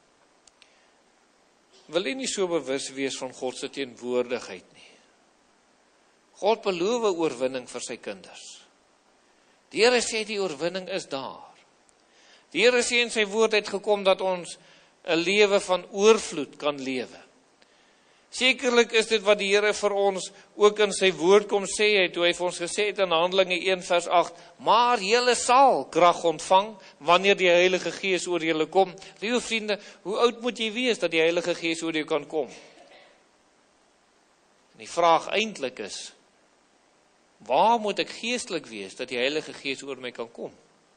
[SPEAKER 1] wil jy nie so bewus wees van God se teenwoordigheid nie? God beloof oorwinning vir sy kinders. Die Here sê die oorwinning is daar. Die Here sê in sy woord het gekom dat ons 'n lewe van oorvloed kan lewe. Sekerlik is dit wat die Here vir ons ook in sy woord kom sê het, toe hy vir ons gesê het in Handelinge 1 vers 8, maar julle sal krag ontvang wanneer die Heilige Gees oor julle kom. Liewe vriende, hoe oud moet jy wees dat die Heilige Gees oor jou kan kom? En die vraag eintlik is, waar moet ek geestelik wees dat die Heilige Gees oor my kan kom?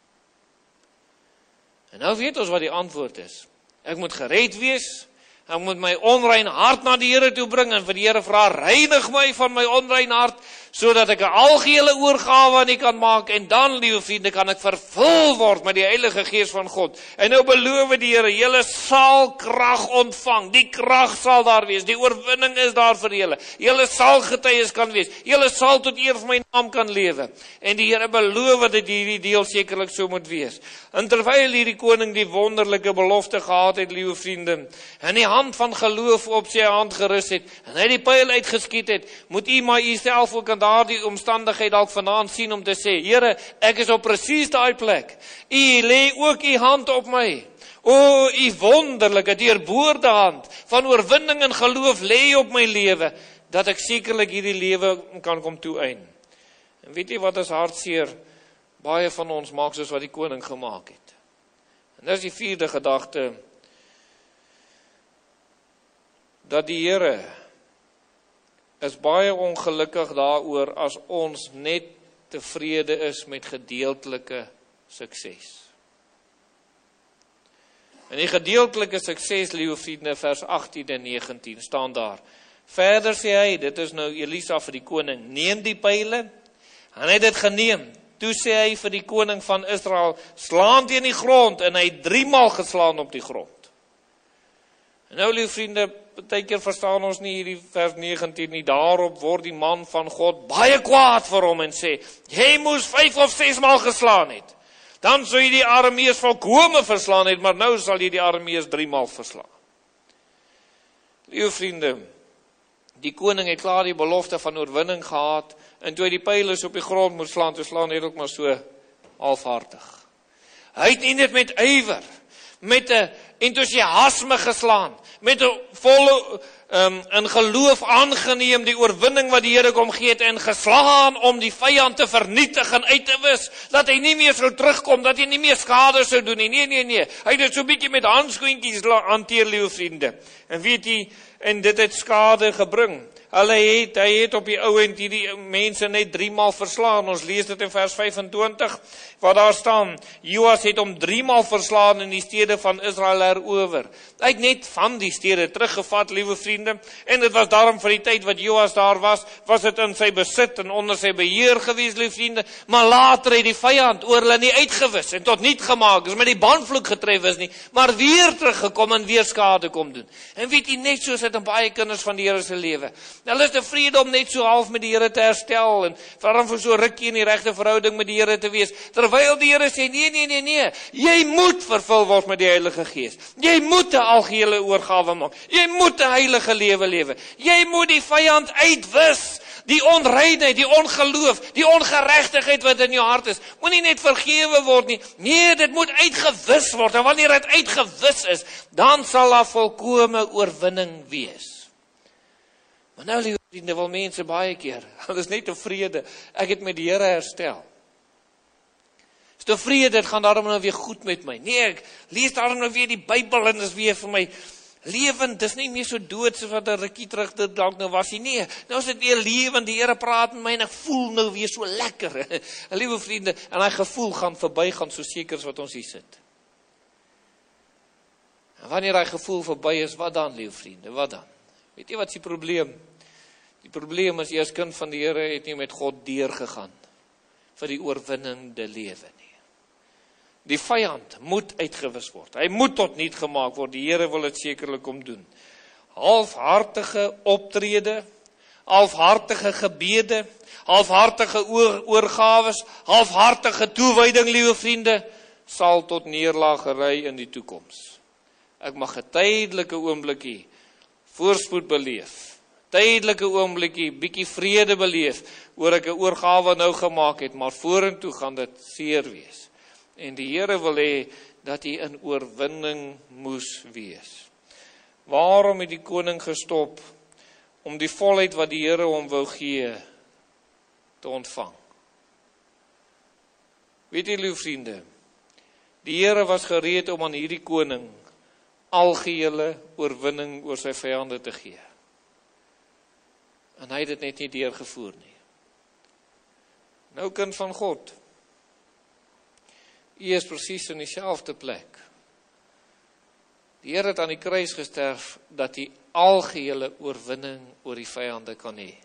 [SPEAKER 1] En nou weet ons wat die antwoord is. Ek moet gered wees, ek moet my onrein hart na die Here toe bring en vir die Here vra, reinig my van my onrein hart, sodat ek 'n algehele oorgawe aan U kan maak, en dan, liewe vriende, kan ek vervul word met die Heilige Gees van God. En nou beloof die Here, julle sal krag ontvang, die krag sal daar wees, die oorwinning is daar vir julle, julle sal getuies kan wees, julle sal tot eer van my naam kan lewe, en die Here beloof dat hierdie deel sekerlik so moet wees. En terwyl hierdie koning die wonderlike belofte gehad het, liewe vriende, en die hand van geloof op sy hand gerus het, en hy die pyl uitgeskiet het, moet u maar u self ook in daardie omstandigheid dalk vanaand sien om te sê, Here, ek is op presies daai plek. U lê ook u hand op my. O, u wonderlike, deurboorde hand van oorwinning en geloof lê op my lewe, dat ek sekerlik hierdie lewe kan kom toeëien. En weet jy wat is hartseer? Baie van ons maak soos wat die koning gemaak het. En dis die vierde gedagte, dat die Here is baie ongelukkig daaroor as ons net tevrede is met gedeeltelike sukses. En die gedeeltelike sukses, liewe vriende, vers 18 en 19 staan daar. Verder sê hy, dit is nou Elisa vir die koning, neem die pyle, en hy het dit geneem. Toe sê hy vir die koning van Israel, slaan teen die grond, en hy 3 maal geslaan op die grond. En nou, liewe vriende, partykeer verstaan ons nie hierdie vers 19 nie, daarop word die man van God baie kwaad vir hom en sê, jy moes 5 of 6 maal geslaan het, dan sou jy die Arameërs volkome verslaan het, maar nou sal jy die Arameërs 3 maal verslaan. Liewe vriende, die koning het klaar die belofte van oorwinning gehad, en toe hy die pyle op die grond moet slaan, toe slaan hy ook maar so halfhartig. Hy het nie net met ywer, met 'n entoesiasme geslaan, met 'n volle in geloof aangeneem die oorwinning wat die Here kom gee het, en geslaan om die vyand te vernietig en uit te wis, dat hy nie meer sou terugkom, dat hy nie meer skade sou doen nie. Nee. Hy het dit so bietjie met handskoentjies hanteer, liewe vriende. En weet jy, en dit het skade gebring. Hy het op die ou end hierdie mense net 3 maal verslaan. Ons lees dit in vers 25, waar daar staan, Joas het hom 3 maal verslaan in die stede van Israel herower. Hy het net van die stede teruggevat, liewe vriende, en dit was daarom vir die tyd wat Joas daar was dit in sy besit en onder sy beheer gewees, liewe vriende, maar later het die vyand oor hulle nie uitgewis en tot niet gemaak, is met die bandvloek getref is nie, maar weer teruggekom en weer skade kom doen. En weet jy, net soos dit in baie kinders van die Here se lewe. Hulle is tevrede om net so half met die Here te herstel en veral vir so rukkie in die regte verhouding met die Here te wees. Terwyl die Here sê, nee, jy moet vervul word met die Heilige Gees. Jy moet 'n algehele oorgawe maak. Jy moet 'n heilige lewe lewe. Jy moet die vyand uitwis. Die onreinheid, die ongeloof, die ongeregtigheid wat in jou hart is, moet nie net vergewe word nie. Nee, dit moet uitgewis word. En wanneer dit uitgewis is, dan sal daar volkome oorwinning wees. Maar nou, liewe vriende, wil mense baie keer, hulle is net tevrede, ek het met die Here herstel. Is tevrede, dit gaan daarom nou weer goed met my. Nee, ek lees daarom nou weer die Bybel en is weer vir my lewend, dis nie meer so dood soos wat 'n rukkie terug dit dalk nou was nie. Nee, nou is dit weer lewend, die Here praat met my en ek voel nou weer so lekker. Liewe vriende, en hy gevoel gaan verbygaan so seker as wat ons hier sit. En wanneer hy gevoel verby is, wat dan, liewe vriende, wat dan? Weet jy wat is die probleem? Die probleem is, jy as kind van die Here het nie met God deurgegaan vir die oorwinnende lewe nie. Die vyand moet uitgewis word. Hy moet tot niet gemaak word. Die Here wil dit sekerlik om doen. Halfhartige optrede, halfhartige gebede, halfhartige oorgawes, halfhartige toewyding, liewe vriende, sal tot neerlagery in die toekoms. Ek mag 'n tydelike oomblikkie voorspoed beleef, tydelike oomblikkie bietjie vrede beleef, oor ek 'n oorgawe nou gemaak het, maar vorentoe gaan dit seer wees. En die Here wil hê dat hy in oorwinning moes wees. Waarom het die koning gestop? Om die volheid wat die Here hom wou gee te ontvang. Weet jy, lieve vriende, die Here was gereed om aan hierdie koning algehele oorwinning oor sy vyande te gee. En hy het dit net nie deurgevoer nie. Nou, kind van God, U is presies in dieselfde plek. Die Here het aan die kruis gesterf, dat hy algehele oorwinning oor die vyande kan hê.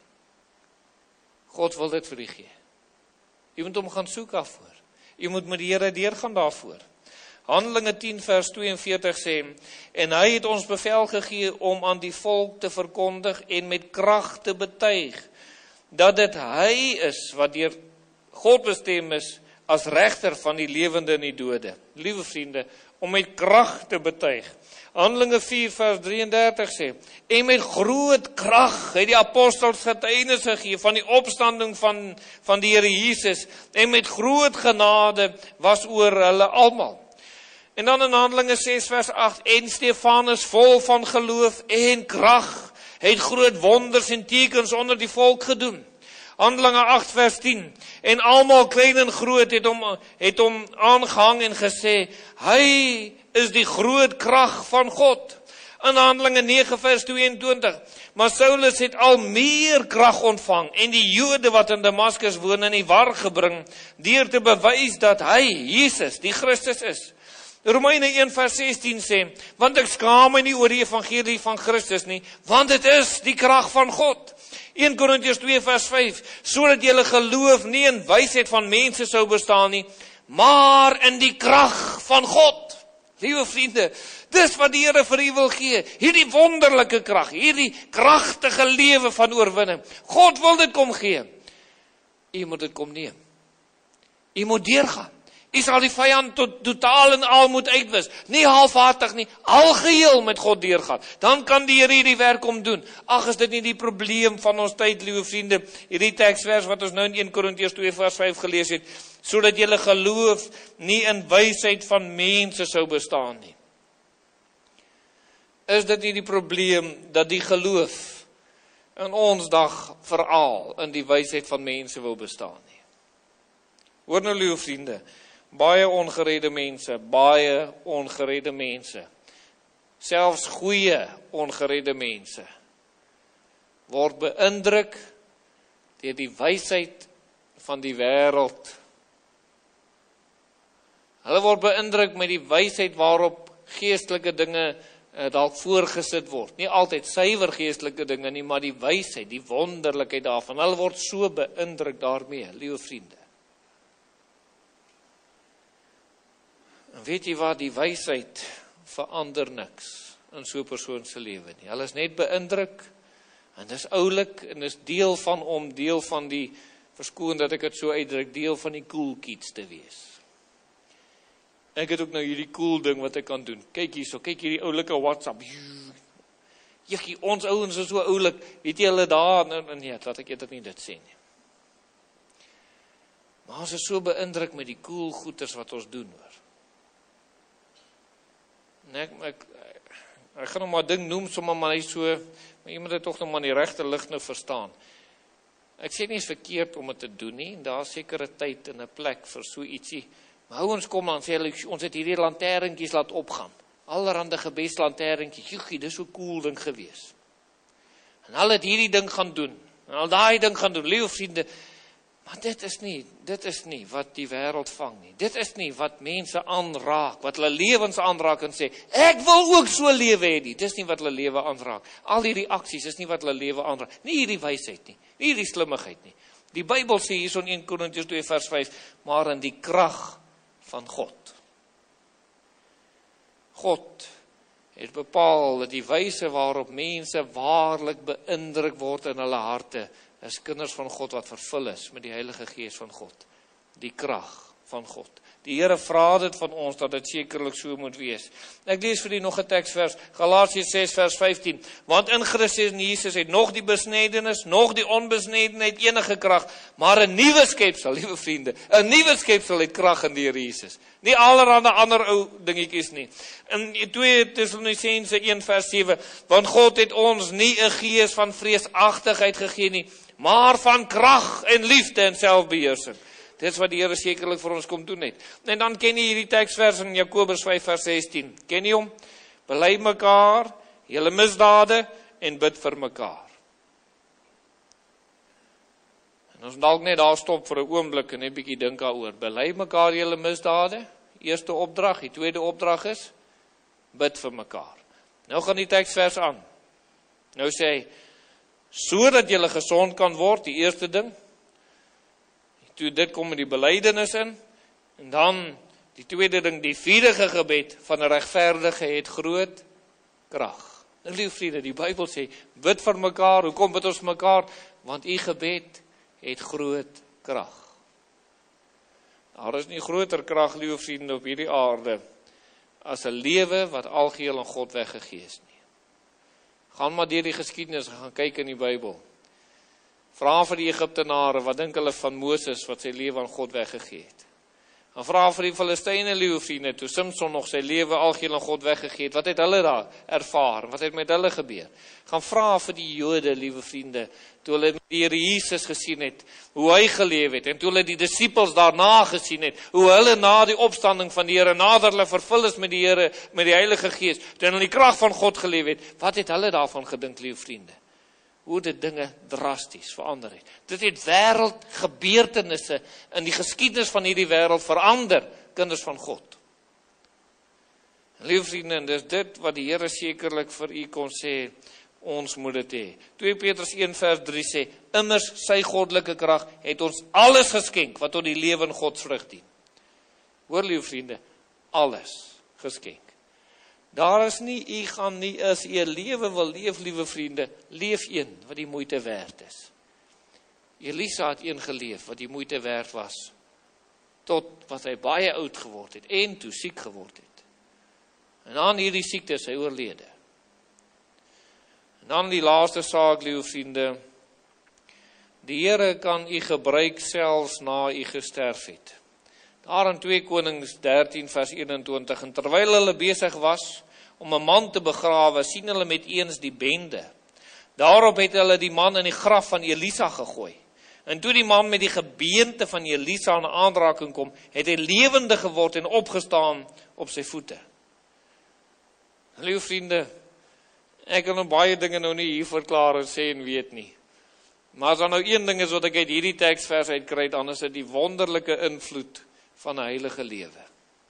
[SPEAKER 1] God wil dit vir u gee. U moet hom gaan soek daarvoor. U moet met die Here deurgaan daarvoor. Handelinge 10 vers 42 sê, en hy het ons bevel gegee om aan die volk te verkondig en met krag te betuig, dat dit hy is wat deur God bestem is, as regter van die lewende en die dode. Liewe vriende, om met krag te betuig. Handelinge 4 vers 33 sê, en met groot krag het die apostels getuienis gegee van die opstanding van die Here Jesus, en met groot genade was oor hulle almal. En dan in Handelinge 6 vers 8, en Stefanus vol van geloof en krag, het groot wonders en tekens onder die volk gedoen. Handelinge 8 vers 10, en almal klein en groot het hom aangehang en gesê, hy is die groot krag van God. In Handelinge 9 vers 22, maar Saulus het al meer krag ontvang, en die Jode wat in Damaskus woon in die war gebring, deur te bewys dat hy, Jesus, die Christus is. Romeine 1 vers 16 sê, want ek skaam my nie oor die evangelie van Christus nie, want dit is die krag van God. 1 Korintiërs 2 vers 5, sodat julle geloof nie in wysheid van mense sou bestaan nie, maar in die krag van God. Liewe vriende, dis wat die Here vir u wil gee, hierdie wonderlike krag, hierdie kragtige lewe van oorwinning. God wil dit kom gee. U moet dit kom neem. U moet deurgaan. U sal die vyand totaal en al moet uitwis. Nie halfhartig nie, algeheel met God deurgaan. Dan kan die Here hierdie werk om doen. Ag, is dit nie die probleem van ons tyd, liewe vriende? Hierdie teksvers wat ons nou in 1 Korintiërs 2 vers 5 gelees het, sodat julle geloof nie in wysheid van mense sou bestaan nie. Is dit nie die probleem dat die geloof in ons dag veral in die wysheid van mense wil bestaan nie? Hoor nou, liewe vriende, baie ongeredde mense, selfs goeie ongeredde mense, word beïndruk deur die wysheid van die wêreld. Hulle word beïndruk met die wysheid waarop geestelike dinge dalk voorgesit word. Nie altyd suiwer geestelike dinge nie, maar die wysheid, die wonderlikheid daarvan. Hulle word so beïndruk daarmee, liewe vriende. En weet jy wat, die wysheid verander niks in so 'n persoon se lewe nie. Hulle is net beïndruk, en dis oulik, en dis deel van die, verskoon dat ek dit so uitdruk, deel van die cool kids te wees. Ek het ook nou hierdie cool ding wat ek kan doen. Kyk hierso, kyk hierdie oulike WhatsApp. Jekkie, ons ouens is so oulik, weet jy hulle daar, nee, laat ek eerder nie dit sê nie. Maar ons is so beïndruk met die cool goeders wat ons doen, hoor. En ek gaan nog maar ding noem, sommer maar nie so, maar jy moet dit toch nog maar in die regte lig nou verstaan. Ek sê nie is verkeerd om dit te doen nie, en daar is sekere tyd en 'n plek vir so ietsie. Maar ons kom dan, sê hulle, ons het hierdie lanterntjies laat opgaan. Allerhande gebeslanterntjies, joegie, dis so cool ding gewees. En hulle het hierdie ding gaan doen, en al daai ding gaan doen, liewe vriende, maar dit is nie wat die wêreld vang nie. Dit is nie wat mense aanraak, wat hulle lewens aanraak en sê, ek wil ook so lewe hê nie. Dis nie wat hulle lewe aanraak. Al hierdie aksies is nie wat hulle lewe aanraak. Nie hierdie wysheid nie, nie hierdie slimmigheid nie. Die Bybel sê hier so in 1 Korintiërs 2 vers 5, maar in die krag van God. God het bepaal dat die wyse waarop mense waarlik beïndruk word in hulle harte, is kinders van God wat vervul is met die Heilige Gees van God. Die krag van God. Die Here vra dit van ons, dat dit sekerlik so moet wees. Ek lees vir u nog 'n teksvers, Galasiërs 6 vers 15, want in Christus Jesus het nog die besnedenis, nog die onbesnedenheid enige krag, maar 'n nuwe skepsel, liewe vriende, 'n nuwe skepsel het krag in die Here Jesus. Nie allerhande ander ou dingetjies nie. In 2 Tessalonisense 1 vers 7, want God het ons nie 'n gees van vreesagtigheid gegee nie, maar van krag en liefde en selfbeheersing. Dit is wat die Here sekerlik vir ons kom doen het. En dan ken jy hierdie teksvers in Jakobus 5 vers 16. Ken jy hom? Bely mekaar, julle misdade en bid vir mekaar. En ons dalk net daar stop vir 'n oomblik en net 'n bietjie dink daaroor. Bely mekaar julle misdade. Eerste opdrag, die tweede opdrag is bid vir mekaar. Nou gaan die teksvers aan. Nou sê hy, sodat julle gesond kan word, die eerste ding. Toe dit kom met die belydenis in, en dan die tweede ding, die vurige gebed van 'n regverdige het groot krag. Nou lieve vriende, die Bybel sê, bid vir mekaar, hoekom bid ons mekaar? Want u gebed het groot krag. Daar is nie groter krag, lieve vriende, op hierdie aarde, as 'n lewe wat algeheel aan God weggegee is nie. Gaan maar deur die geskiedenis, gaan kyk in die Bybel. Vra vir die Egiptenare, wat dink hulle van Moses, wat sy lewe aan God weggegee het? En vra vir die Filistyne, liewe vriende, toe Samson nog sy lewe algeheel aan God weggegee het, wat het hulle daar ervaar? Wat het met hulle gebeur? Gaan vra vir die Jode, liewe vriende, toe hulle die Here Jesus gesien het, hoe hy geleef het, en toe hulle die disippels daarna gesien het, hoe hulle na die opstanding van die Here, nadat hulle vervul is met die Here, met die Heilige Gees, toe hulle die krag van God geleef het, wat het hulle daarvan gedink, liewe vriende? Hoe dit dinge drasties verander het. Dit het wêreldgebeurtenisse in die geskiedenis van hierdie wêreld verander, kinders van God. Liewe vriende, en dis dit wat die Here sekerlik vir u kon sê, ons moet dit hê. 2 Petrus 1 vers 3 sê, immers sy goddelike krag het ons alles geskenk, wat tot die lewe in God vrug dien. Hoor liewe vriende, alles geskenk. Daar is nie, u gaan nie, as u 'n lewe wil leef, liewe vriende, leef een wat die moeite werd is. Elisa het een geleef wat die moeite werd was, tot wat hy baie oud geword het, en toe siek geword het. En aan hierdie siekte is hy oorlede. En dan die laaste saak, liewe vriende, die Here kan u gebruik selfs na u gesterf het. Daar in 2 Konings 13 vers 21, en terwyl hulle besig was om 'n man te begrawe, sien hulle met eens die bende. Daarop het hulle die man in die graf van Elisa gegooi. En toe die man met die gebeente van Elisa in aanraking kom, het hy lewendig geword en opgestaan op sy voete. Liewe vriende, ek kan nou baie dinge nou nie hier verklaar en sê en weet nie. Maar as daar nou een ding is wat ek uit hierdie teksvers uitkry, dan is dit die wonderlike invloed van 'n heilige lewe.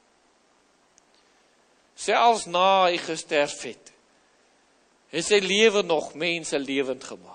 [SPEAKER 1] Selfs na hy gesterf het, het sy lewe nog mense lewend gemaak.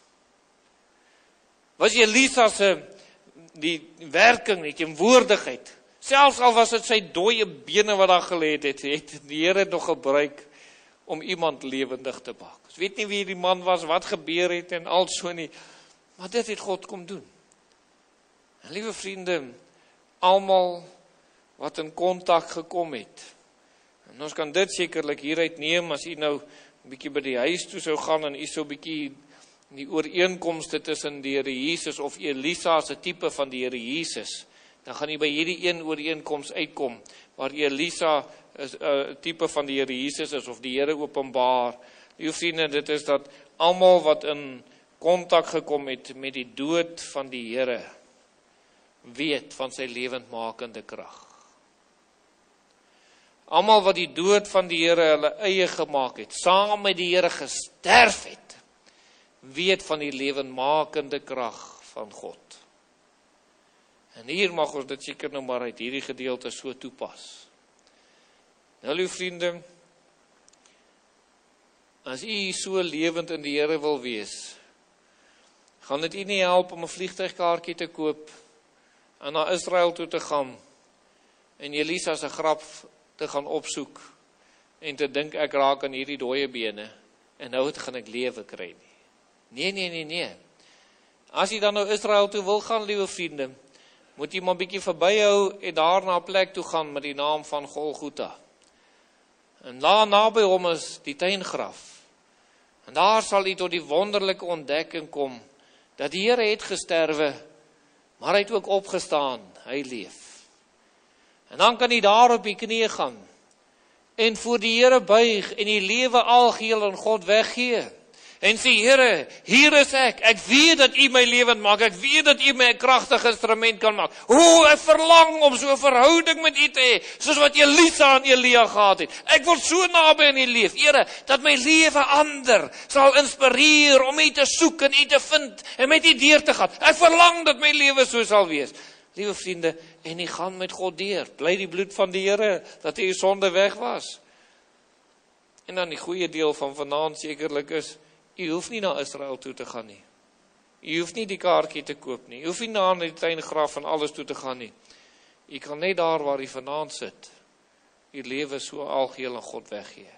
[SPEAKER 1] Was Elisa se die werking, die teenwoordigheid, selfs al was dit sy dooie bene wat daar gelê het, het die Here nog gebruik om iemand lewendig te maak. Ek weet nie wie die man was, wat gebeur het en al so nie, maar dit het God kom doen. En liewe vriende, almal wat in kontak gekom het. En ons kan dit sekerlik hieruit neem, as u nou bietjie by die huis toe sou gaan en so bietjie die ooreenkomste tussen die Here Jesus of Elisa se tipe van die Here Jesus, dan gaan jy by hierdie een ooreenkoms uitkom, waar Elisa is 'n tipe van die Here Jesus is, of die Here openbaar. Jy vriende, dit is dat almal wat in kontak gekom het met die dood van die Here, weet van sy lewendmakende krag. Almal wat die dood van die Here hulle eie gemaak het, saam met die Here gesterf het, weet van die lewendmakende krag van God. En hier mag ons dit seker nou maar uit hierdie gedeelte so toepas. Nou, lieve vriende, as u so lewend in die Here wil wees, gaan dit u nie help om 'n vliegtuigkaartjie te koop en na Israel toe te gaan en Elisa se graf te gaan opsoek en te dink ek raak aan hierdie dooie bene en nou gaan ek lewe kry nie. Nee. As jy dan nou Israel toe wil gaan, liewe vriende, moet jy maar 'n bietjie verbyhou en daar na 'n plek toe gaan met die naam van Golgotha. En daar naby hom is die tuingraf. En daar sal jy tot die wonderlike ontdekking kom dat die Here het gesterwe, maar hy het ook opgestaan, hy leef. En dan kan jy daar op die knieë gaan en voor die Here buig en die lewe algeheel aan God weggee. En sê, Here, hier is ek weet dat u my lewend maak, ek weet dat u my 'n kragtige instrument kan maak. Ek verlang om so 'n verhouding met u te hê, soos wat Elisa en Elia gehad het. Ek wil so naby aan u leef, Here, dat my lewe ander sal inspireer om u te soek en u te vind en met u deur te gaan. Ek verlang dat my lewe so sal wees. Liewe vriende, en u gaan met God deur. Bly die bloed van die Here, dat u sonde weg was. En dan die goeie deel van vanaand sekerlik is, u hoef nie na Israel toe te gaan nie. U hoef nie die kaartjie te koop nie. U hoef nie na die tuingraf en alles toe te gaan nie. U kan net daar waar u vanaand sit, u lewe so algeheel aan God weggee.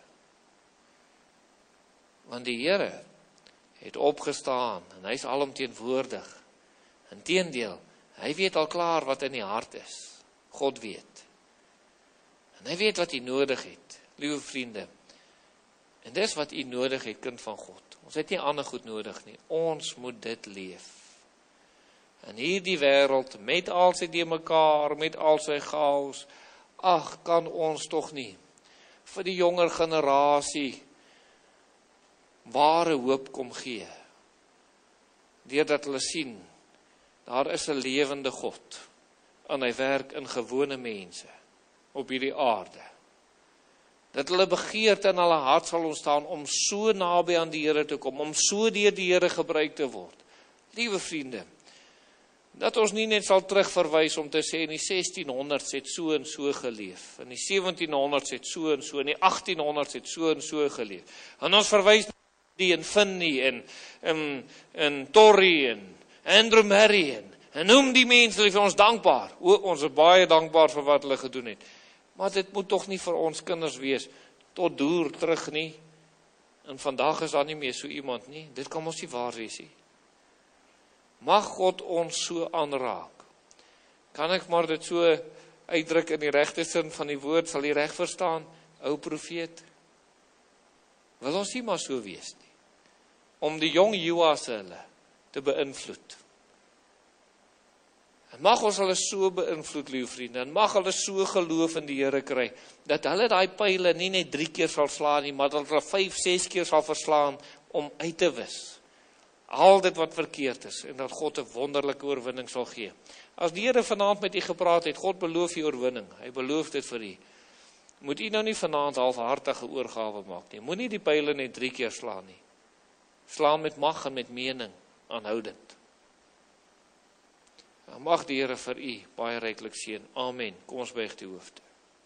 [SPEAKER 1] Want die Here het opgestaan en hy is alomteenwoordig. Inteendeel, hy weet al klaar wat in die hart is. God weet. En hy weet wat u nodig het, liewe vriende. En dis wat u nodig het, kind van God. Ons het nie ander goed nodig nie. Ons moet dit leef. En hierdie wêreld, met al sy die mekaar, met al sy chaos, kan ons tog nie vir die jonger generasie ware hoop kom gee. Deurdat hulle sien, daar is 'n lewende God, en hy werk in gewone mense, op hierdie aarde. Dat hulle begeerte in hulle hart sal ontstaan om so naby aan die Here te kom, om so deur die Here gebruik te word. Liewe vriende, dat ons nie net sal terugverwys om te sê in die 1600s het so en so geleef, in die 1700s het so en so, in die 1800s het so en so geleef. En ons verwys die en Finney en Torrey en Andrew Murray en noem die mense vir ons dankbaar. Ons is baie dankbaar vir wat hulle gedoen het. Maar dit moet tog nie vir ons kinders wees, tot deur terug nie. En vandag is daar nie meer so iemand nie. Dit kan ons nie waar wees nie. Mag God ons so aanraak. Kan ek maar dit so uitdruk in die regte sin van die woord, sal jy reg verstaan, ou profeet? Wil ons nie maar so wees nie. Om die jong Joase hulle te beïnvloed. En mag ons hulle so beïnvloed, liewe vriende, en mag hulle so geloof in die Here kry, dat hulle daai pile nie net 3 keer sal slaan nie, maar dat hulle 5, 6 keer sal verslaan om uit te wis. Al dit wat verkeerd is, en dat God 'n wonderlike oorwinning sal gee. As die Here vanaand met u gepraat het, God beloof u oorwinning, hy beloof dit vir u. Moet u nou nie vanaand halfhartige oorgawe maak nie, moenie die pile net 3 keer slaan nie. Slaan met mag en met mening, aanhoudend. Mag die Here vir u baie ryklik seën. Amen. Kom ons buig die hoofde.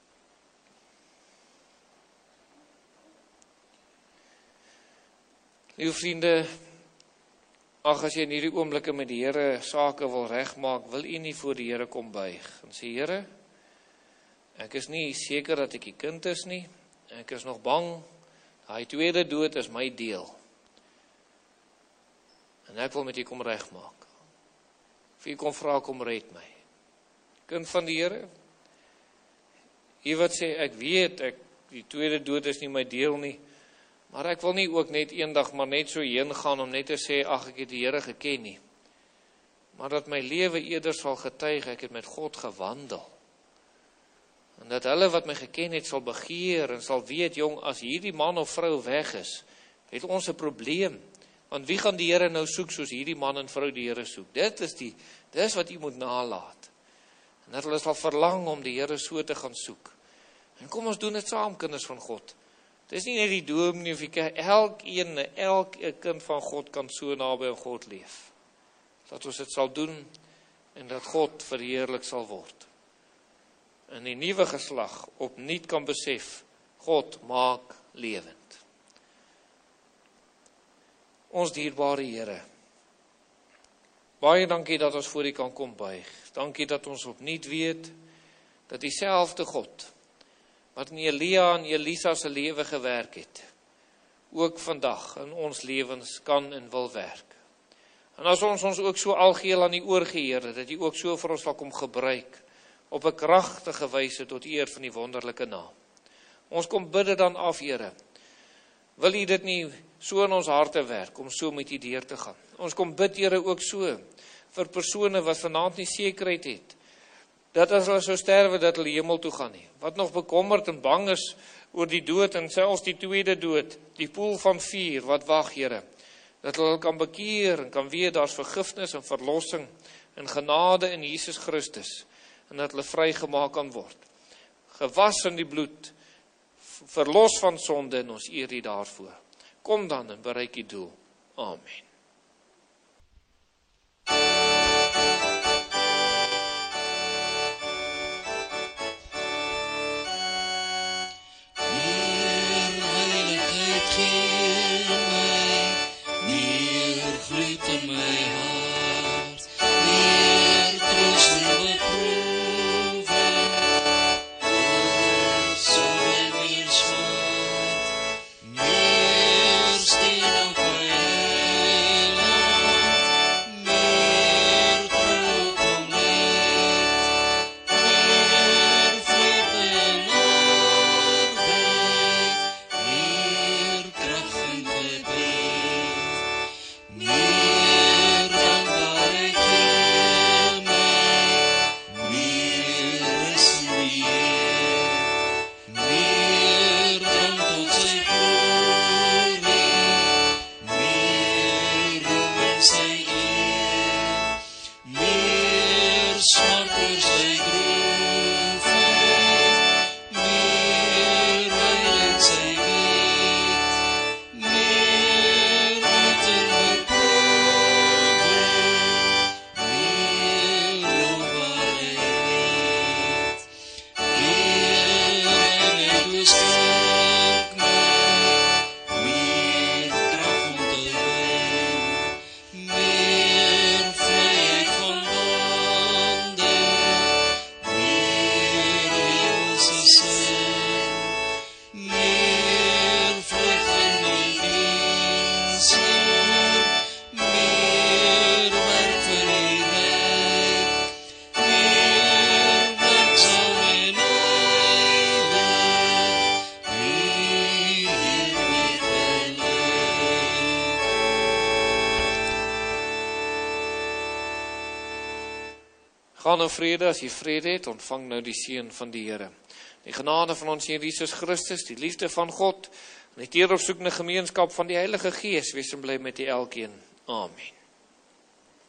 [SPEAKER 1] Liewe vriende, as jy in hierdie oomblikke met die Here sake wil regmaak, wil u nie voor die Here kom buig en sê, Here, ek is nie seker dat ek die kind is nie, ek is nog bang, daai tweede dood is my deel. En ek wil met u kom regmaak. Wie kom vra, kom red my. Kind van die Here, u wat sê, ek weet, die tweede dood is nie my deel nie, Maar ek wil nie ook net eendag maar net so heen gaan om net te sê, ag, ek het die Here geken nie. Maar dat my lewe eerder sal getuig, ek het met God gewandel. En dat hulle wat my geken het sal begeer en sal weet, jong, as hierdie man of vrou weg is, het ons 'n probleem. Want wie gaan die Here nou soek soos hierdie man en vrou die Here soek? Dis wat jy moet nalaat. En dat hulle sal verlang om die Here so te gaan soek. En kom ons doen dit saam, kinders van God. Dit is nie net die dominee of die kerk, elke kind van God kan so naby aan God leef. Dat ons dit sal doen en dat God verheerlik sal word. En die nuwe geslag opnuut kan besef, God maak lewend. Ons dierbare Here, baie dankie dat ons voor U kan kom buig. Dankie dat ons opnuut weet, dat dieselfde God, wat in Elia en Elisa se lewe gewerk het, ook vandag in ons lewens kan en wil werk. En as ons ook so algeheel aan U oorgee, Here, dat U ook so vir ons sal kom gebruik, op 'n kragtige wyse tot eer van die wonderlike naam. Ons kom bid dit dan af, Here. Wil U dit nie so in ons harte werk, om so met U deur te gaan? Ons kom bid, Here, ook so, vir persone wat vanaand nie sekerheid het, dat as hulle sou sterwe, dat hulle hemel toe gaan nie. Wat nog bekommerd en bang is oor die dood, en selfs die tweede dood, die poel van vuur, wat wag, Here, dat hulle kan bekeer, en kan weet, daar is vergifnis en verlossing, en genade in Jesus Christus, en dat hulle vrygemaak kan word. Gewas in die bloed, verlos van sonde, en ons eer U daarvoor. Kom dan en bereik U doel. Amen. Gaan in vrede, as jy vrede het, ontvang nou die seën van die Here. Die genade van ons Here Jesus Christus, die liefde van God, en die teeropsoekende gemeenskap van die Heilige Gees, wees en bly met die elkeen. Amen.